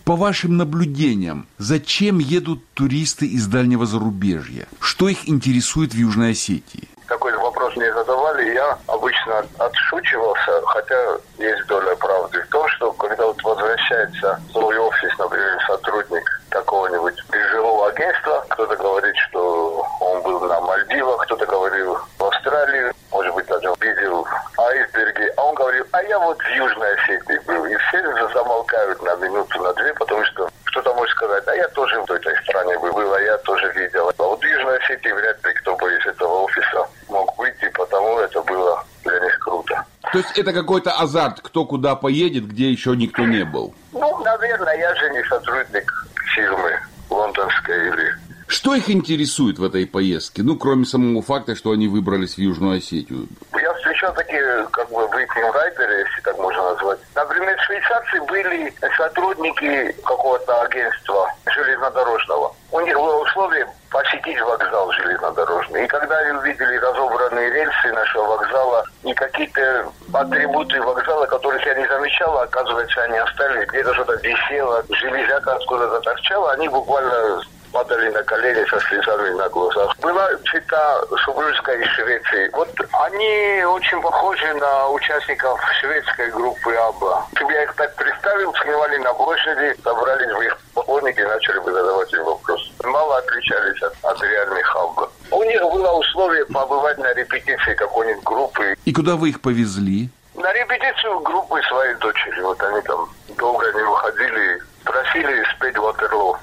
По вашим наблюдениям, зачем едут туристы из дальнего зарубежья? Что их интересует в Южной Осетии? Такой вопрос мне задавали, я обычно отшучивался, хотя есть доля правды в том, что когда вот возвращается в свой офис, например, сотрудник какого-нибудь биржевого агентства, кто-то говорит, что он был на Мальдивах, кто-то говорил в Австралии, может быть, даже видел айсберги, а он говорил, а я вот в Южной Осетии был. И все замолкают на минуту, на две, потому что кто-то может сказать, а я тоже в этой стране был, а я тоже видел. А вот в Южной Осетии вряд ли кто бы из этого офиса мог выйти, потому это было для них круто. То есть это какой-то азарт, кто куда поедет, где еще никто не был? Ну, наверное, я же не сотрудник фирмы лондонской или... Что их интересует в этой поездке? Ну, кроме самого факта, что они выбрались в Южную Осетию. Я встречал такие, как бы, вейкинг-райдеры, если так можно назвать. Например, швейцарцы были сотрудники какого-то агентства железнодорожного. У них было условие посетить вокзал железнодорожный. И когда они увидели разобранные рельсы нашего вокзала и какие-то атрибуты вокзала, которых я не замечал, оказывается, они остались, где-то что-то висело, железяка откуда-то торчала, они буквально падали на колени со слезами на глазах. Была чита супружеская из Швеции. Вот они очень похожи на участников шведской группы Абба. Если я их так представил, снимали на площади, собрались бы их поклонники и начали бы задавать им вопрос. Мало отличались от, от реальных Абба. У них было условие побывать на репетиции какой-нибудь группы. И куда вы их повезли? На репетицию группы своей дочери. Вот они там долго не выходили, просили спеть Ватерлоо.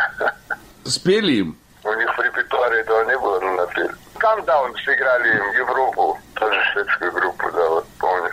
Спели им? У них в репертуаре этого не было, но напели. Countdown сыграли им Европу, тоже шведскую группу, да, вот помню.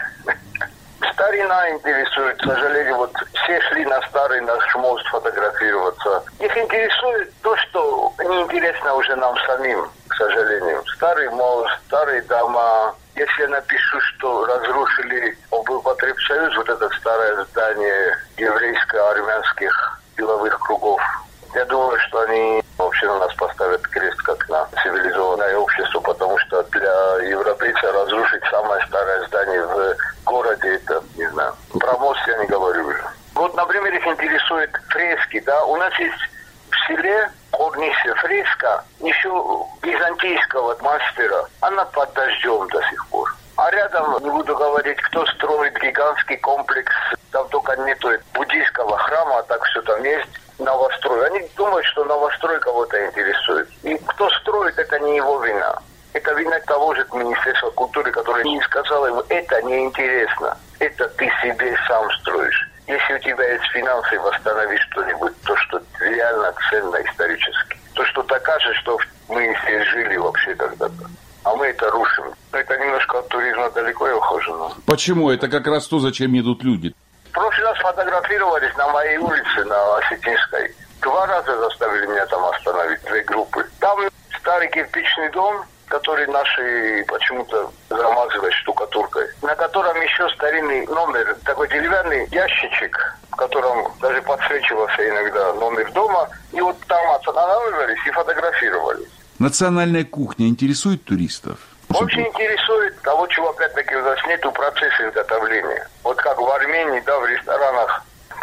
Старина интересует, к сожалению, вот все шли на старый наш мост фотографироваться. Их интересует то, что неинтересно уже нам самим, к сожалению. Старый мост, старые дома. Если я напишу, что разрушили облпотребсоюз, вот это старое здание еврейско-армянских деловых кругов, я думаю, что они вообще на нас поставят крест как на цивилизованное общество, потому что для европейца разрушить самое старое здание в городе, это, не знаю, про мост я не говорю уже. Вот, например, их интересует фрески, да, у нас есть в селе Корнисе фреска еще византийского мастера, она под дождем до сих пор. А рядом, не буду говорить, кто строит гигантский комплекс, там только нету буддийского храма, а так все там есть. Новострой. Они думают, что новострой кого-то интересует. И кто строит, это не его вина. Это вина того же Министерства культуры, которое не сказало ему, это неинтересно. Это ты себе сам строишь. Если у тебя есть финансы, восстанови что-нибудь, то, что реально ценно исторически. То, что докажет, что мы здесь жили вообще когда-то. А мы это рушим. Это немножко от туризма далеко и ухожено. Почему? Это как раз то, зачем едут люди. В прошлый раз фотографировались на моей улице, на Осетинской. Два раза заставили меня там остановить, две группы. Там старый кирпичный дом, который наши почему-то замазывают штукатуркой, на котором еще старинный номер, такой деревянный ящичек, в котором даже подсвечивался иногда номер дома. И вот там останавливались и фотографировались. Национальная кухня интересует туристов? Очень интересует того, чего опять-таки у нас нету, процесс изготовления. Вот как в Армении, да, в ресторанах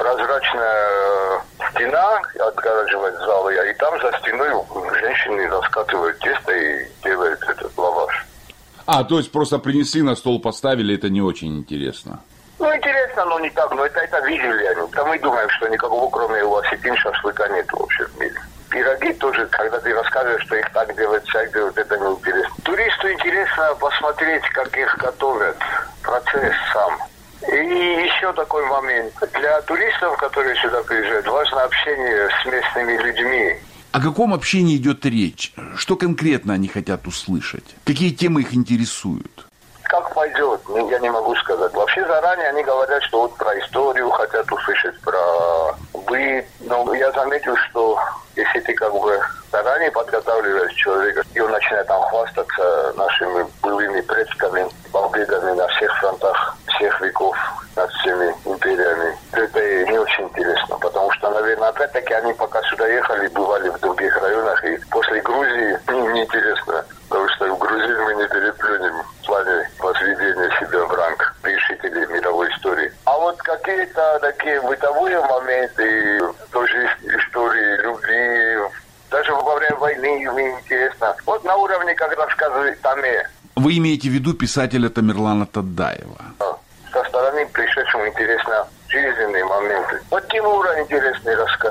прозрачная стена отгораживает залы, и там за стеной женщины раскатывают тесто и делают этот лаваш. А, то есть просто принесли на стол, поставили, это не очень интересно? Ну, интересно, но не так, но это, это видели они. Да мы думаем, что никакого, кроме у осетин, шашлыка нет вообще в мире. Пироги тоже, когда ты рассказываешь, что их так делают, так делают, это неинтересно. Туристу интересно посмотреть, как их готовят, процесс сам. И еще такой момент. Для туристов, которые сюда приезжают, важно общение с местными людьми. О каком общении идет речь? Что конкретно они хотят услышать? Какие темы их интересуют? Как пойдет, я не могу сказать. Вообще заранее они говорят, что вот про историю хотят услышать, про быт. Но я заметил, что если ты как бы заранее подготавливаешь человека, и он начинает там хвастаться нашими былыми предками, победами на всех фронтах, всех веков, над всеми империями, то это не очень интересно, потому что, наверное, опять-таки они пока сюда ехали, бывали в других районах, и после Грузии им неинтересно, потому что в Грузии мы не переплюнем в плане возведения себя в ранг решителей мировой истории. А вот какие-то такие бытовые моменты, тоже истории любви, даже во время войны мне интересно. Вот на уровне, как рассказывает Таме. Вы имеете в виду писателя Тамерлана Тадаева? Со стороны пришедшему интересно жизненные моменты. Вот Тимура интересный рассказ.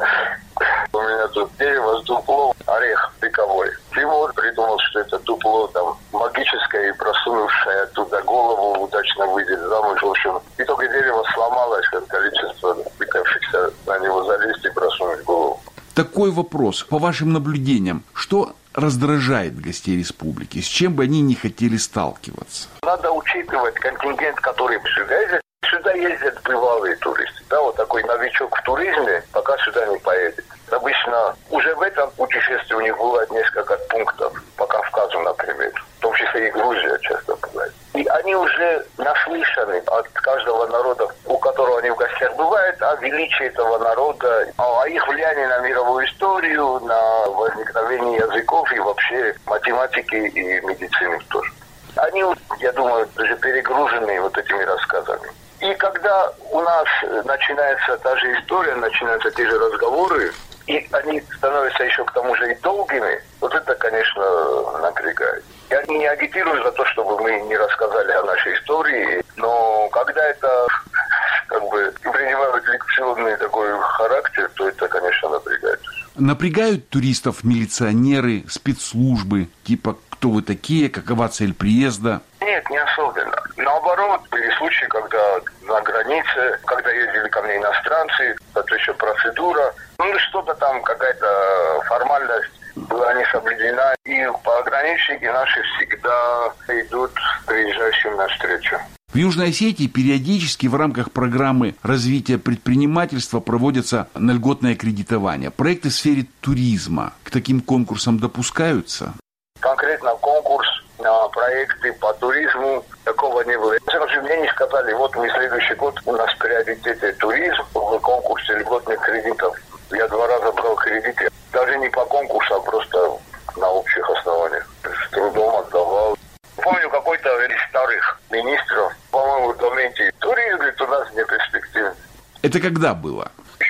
У меня тут дерево с дуплом, орех вековой. Тимур придумал, что это дупло там магическое и просунувшее оттуда голову удачно выйдет замуж. В общем, в итоге дерево сломалось, как количество пытавшихся на него залезть и просунуть голову. Такой вопрос. По вашим наблюдениям, что раздражает гостей республики? С чем бы они не хотели сталкиваться? Надо учитывать контингент, который сюда ездит. Сюда ездят бывалые туристы. Да, вот такой новичок в туризме пока сюда не поедет. Обычно уже в этом путешествии у них бывает несколько пунктов по Кавказу, например. В том числе и Грузия часто бывает. И они уже наслышаны от каждого народа, у которого они в гостях бывают, о величии этого народа, о их влиянии на мировую историю, на возникновение языков и вообще математики и медицины тоже. Они, я думаю, даже перегружены вот этими рассказами. И когда у нас начинается та же история, начинаются те же разговоры, и они становятся еще к тому же и долгими, вот это, конечно, напрягает. Я не агитирую за то, чтобы мы не рассказали о нашей истории, но когда это как бы принимает лекционный такой характер, то это, конечно, напрягает. Напрягают туристов милиционеры, спецслужбы, типа «Кто вы такие?», «Какова цель приезда?» Нет, не особенно. Наоборот, были случаи, когда на границе, когда ездили ко мне иностранцы, это еще процедура, ну что-то там, какая-то формальность была не соблюдена. И пограничники наши всегда идут приезжающим навстречу. В Южной Осетии периодически в рамках программы развития предпринимательства проводятся на льготное кредитование. Проекты в сфере туризма к таким конкурсам допускаются? Конкретно конкурс на проекты по туризму такого не было. Мне не сказали, вот мы следующий год, у нас в приоритете туризм, в конкурсе льготных кредитов. Я два раза брал кредиты, даже не по конкурсу, а просто на общих основаниях. С трудом отдавал. Помню, какой-то из старых министров, по-моему, в моменте туризм, говорит, у нас не перспективен. Это когда было?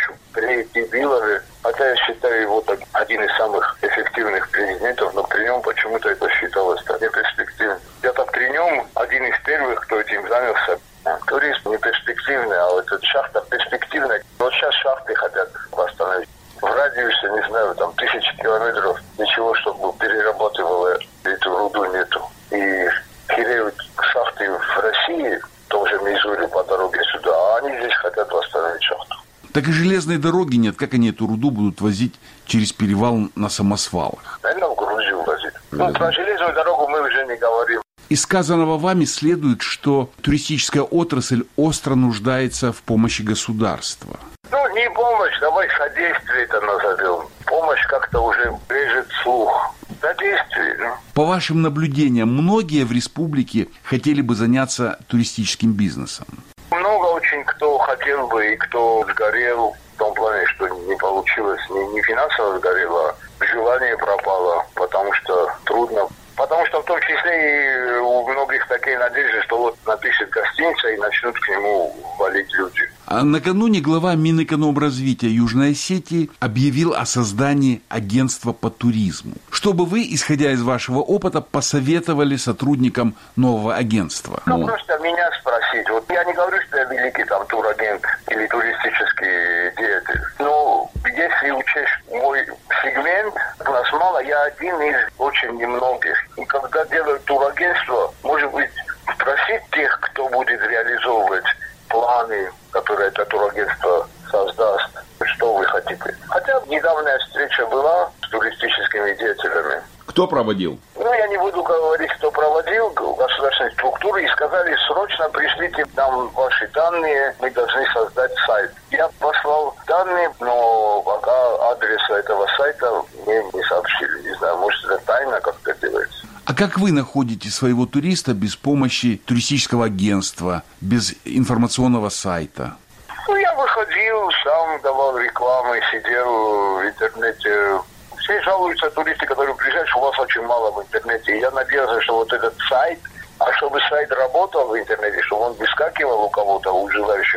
При Кибилове, хотя я считаю его один из самых эффективных президентов, но при нем почему-то это считалось неперспективным. Я-то при нем один из первых, кто этим занялся. Туризм не перспективный, а вот эта шахта перспективная. Вот сейчас шахты хотят восстановить. В радиусе, не знаю, там тысячи километров, ничего, чтобы перерабатывало эту руду нету. И хиреют шахты в России, в том же Мизури по дороге сюда, а они здесь хотят восстановить шахту. Так и железной дороги нет. Как они эту руду будут возить через перевал на самосвалах? Наверное, в Грузию возить. Ну, про железную дорогу мы уже не говорим. Из сказанного вами следует, что туристическая отрасль остро нуждается в помощи государства. Ну, не помощь, давай содействие это назовем. Помощь как-то уже режет слух. Содействие, ну. По вашим наблюдениям, многие в республике хотели бы заняться туристическим бизнесом? Много очень кто хотел бы и кто сгорел в том плане, что не получилось, не, не финансово сгорело, а желание пропало, потому что трудно. Потому что в том числе и у многих такие надежды, что вот напишет гостиница и начнут к нему валить люди. А накануне глава Минэкономразвития Южной Осетии объявил о создании агентства по туризму. Что бы вы, исходя из вашего опыта, посоветовали сотрудникам нового агентства? Ну, ну, просто меня спросить. Вот я не говорю, что я великий там турагент или туристический деятель. Но если учесть мой сегмент, нас мало, я один из очень немногих. И когда делают турагентство, может быть, спросить тех, кто будет реализовывать планы, которые это турагентство создаст, что вы хотите. Хотя недавняя встреча была с туристическими деятелями. Кто проводил? Ну, я не буду говорить, кто проводил, государственные структуры, и сказали, срочно пришлите нам ваши данные, мы должны создать сайт. Я послал данные, но пока адреса этого сайта мне не сообщили. Не знаю, может, это тайна как-то делается. А как вы находите своего туриста без помощи туристического агентства, без информационного сайта? Ну, я выходил, сам давал рекламу, сидел в интернете. Все жалуются туристы, которые приезжают, что у вас очень мало в интернете. И я надеялся, что вот этот сайт, а чтобы сайт работал в интернете, чтобы он выскакивал у кого-то, у желающих, его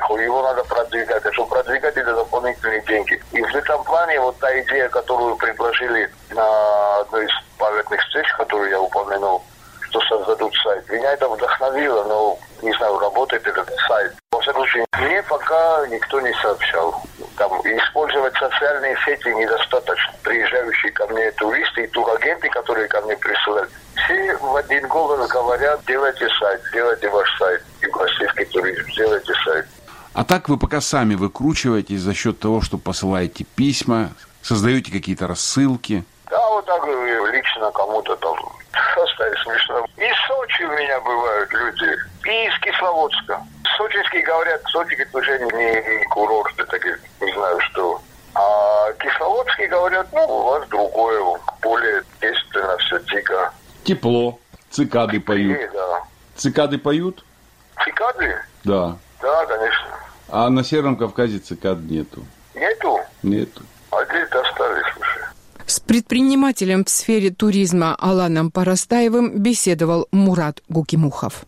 надо продвигать, а чтобы продвигать это дополнительные деньги. И в этом плане вот та идея, которую предложили на одной из памятных встреч, которую я упомянул, что создадут сайт, меня это вдохновило, но не знаю, работает этот сайт. Во всяком случае, мне пока никто не сообщал. Там использовать социальные сети недостаточно. Приезжающие ко мне туристы и турагенты, которые ко мне присылают, все в один голос говорят: делайте сайт, делайте ваш сайт, юго-российский туризм, делайте сайт. А так вы пока сами выкручиваетесь за счет того, что посылаете письма, создаете какие-то рассылки? Да, вот так лично кому-то там. Просто смешно. Из Сочи у меня бывают люди, и из Кисловодска. Сочинские говорят, Сочи это уже не, не курорт, это не знаю что. А кисловодские говорят, ну, у вас другое, более естественно, все тихо. Тепло, цикады поют. И, да. Цикады поют? Цикады? Да. Да, конечно. А на Северном Кавказе цикад нету? Нету? Нету. А где-то остались, слушай. С предпринимателем в сфере туризма Аланом Парастаевым беседовал Мурат Гукимухов.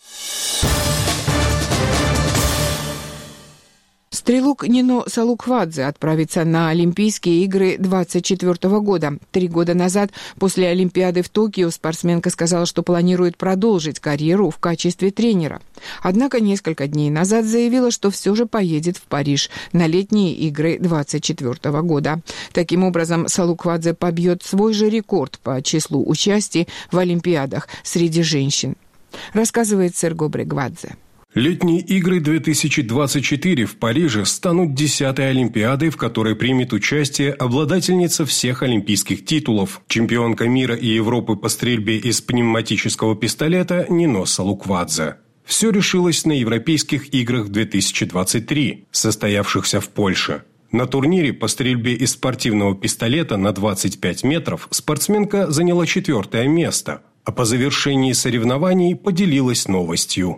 Стрелок Нино Салуквадзе отправится на Олимпийские игры двадцать четвёртого года. Три года назад, после Олимпиады в Токио, спортсменка сказала, что планирует продолжить карьеру в качестве тренера. Однако несколько дней назад заявила, что все же поедет в Париж на летние игры двадцать четвёртого года. Таким образом, Салуквадзе побьет свой же рекорд по числу участий в Олимпиадах среди женщин. Рассказывает Серго Брегвадзе. Летние игры две тысячи двадцать четыре в Париже станут десятой Олимпиадой, в которой примет участие обладательница всех олимпийских титулов, чемпионка мира и Европы по стрельбе из пневматического пистолета Нино Салуквадзе. Все решилось на Европейских играх две тысячи двадцать три, состоявшихся в Польше. На турнире по стрельбе из спортивного пистолета на двадцать пять метров спортсменка заняла четвертое место, а по завершении соревнований поделилась новостью.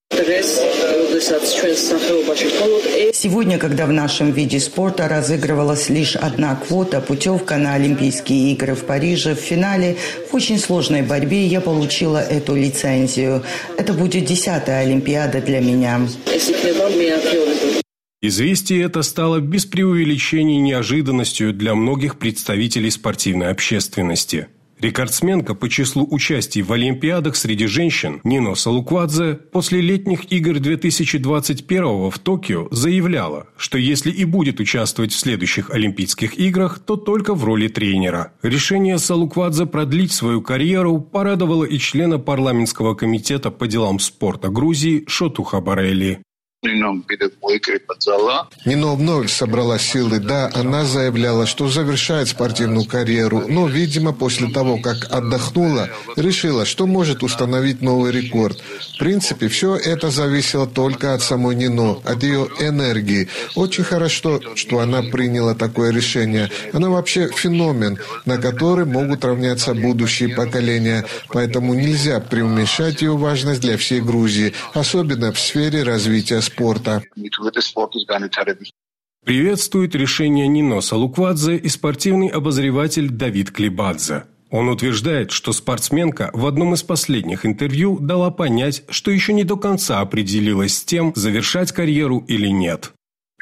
Сегодня, когда в нашем виде спорта разыгрывалась лишь одна квота, путевка на Олимпийские игры в Париже, в финале в очень сложной борьбе я получила эту лицензию. Это будет десятая Олимпиада для меня. Известие это стало без преувеличений неожиданностью для многих представителей спортивной общественности. Рекордсменка по числу участий в Олимпиадах среди женщин Нино Салуквадзе после летних игр две тысячи двадцать первого в Токио заявляла, что если и будет участвовать в следующих Олимпийских играх, то только в роли тренера. Решение Салуквадзе продлить свою карьеру порадовало и члена парламентского комитета по делам спорта Грузии Шоту Хабарели. Нино вновь собрала силы. Да, она заявляла, что завершает спортивную карьеру, но, видимо, после того, как отдохнула, решила, что может установить новый рекорд. В принципе, все это зависело только от самой Нино, от ее энергии. Очень хорошо, что она приняла такое решение. Она вообще феномен, на который могут равняться будущие поколения, поэтому нельзя преуменьшать ее важность для всей Грузии, особенно в сфере развития спорта. спорта. Приветствует решение Нино Салуквадзе и спортивный обозреватель Давид Клибадзе. Он утверждает, что спортсменка в одном из последних интервью дала понять, что еще не до конца определилась с тем, завершать карьеру или нет.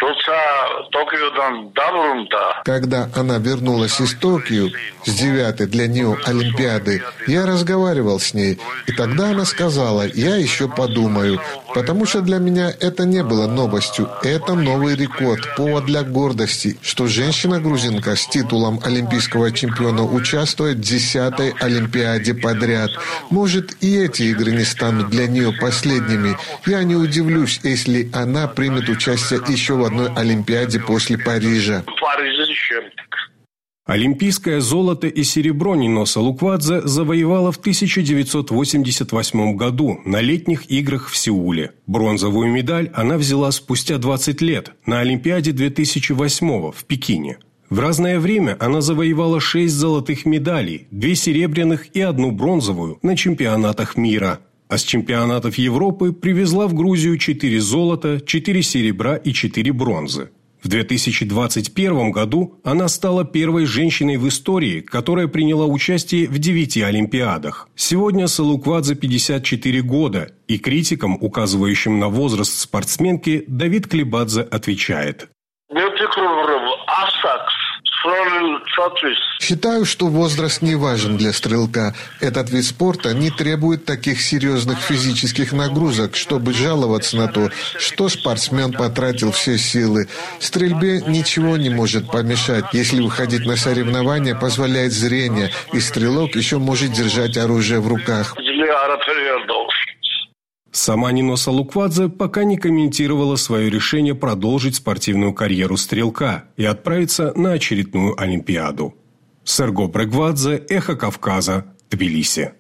Когда она вернулась из Токио с девятой для нее Олимпиады, я разговаривал с ней, и тогда она сказала: «Я еще подумаю», потому что для меня это не было новостью, это новый рекорд, повод для гордости, что женщина-грузинка с титулом олимпийского чемпиона участвует в десятой Олимпиаде подряд. Может, и эти игры не станут для нее последними. Я не удивлюсь, если она примет участие еще в одной Олимпиаде после Парижа. Олимпийское золото и серебро Нино Салуквадзе завоевала в тысяча девятьсот восемьдесят восьмом году на летних играх в Сеуле. Бронзовую медаль она взяла спустя двадцать лет на Олимпиаде две тысячи восьмого в Пекине. В разное время она завоевала шесть золотых медалей, две серебряных и одну бронзовую на чемпионатах мира. А с чемпионатов Европы привезла в Грузию четыре золота, четыре серебра и четыре бронзы. В две тысячи двадцать первом году она стала первой женщиной в истории, которая приняла участие в девяти Олимпиадах. Сегодня Салуквадзе пятьдесят четыре года, и критикам, указывающим на возраст спортсменки, Давид Клебадзе отвечает. Считаю, что возраст не важен для стрелка. Этот вид спорта не требует таких серьезных физических нагрузок, чтобы жаловаться на то, что спортсмен потратил все силы. Стрельбе ничего не может помешать, если выходить на соревнования позволяет зрение, и стрелок еще может держать оружие в руках. Сама Нино Салуквадзе пока не комментировала свое решение продолжить спортивную карьеру стрелка и отправиться на очередную Олимпиаду. Серго Брегвадзе, Эхо Кавказа, Тбилиси.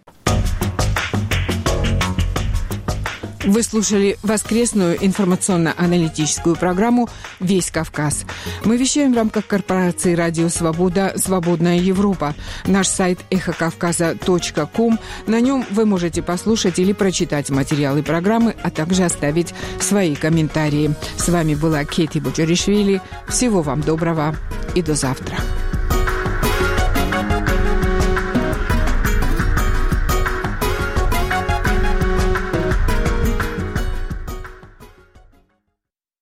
Вы слушали воскресную информационно-аналитическую программу «Весь Кавказ». Мы вещаем в рамках корпорации «Радио Свобода. Свободная Европа». Наш сайт эхо кавказа точка ком. На нем вы можете послушать или прочитать материалы программы, а также оставить свои комментарии. С вами была Кети Буджаришвили. Всего вам доброго и до завтра.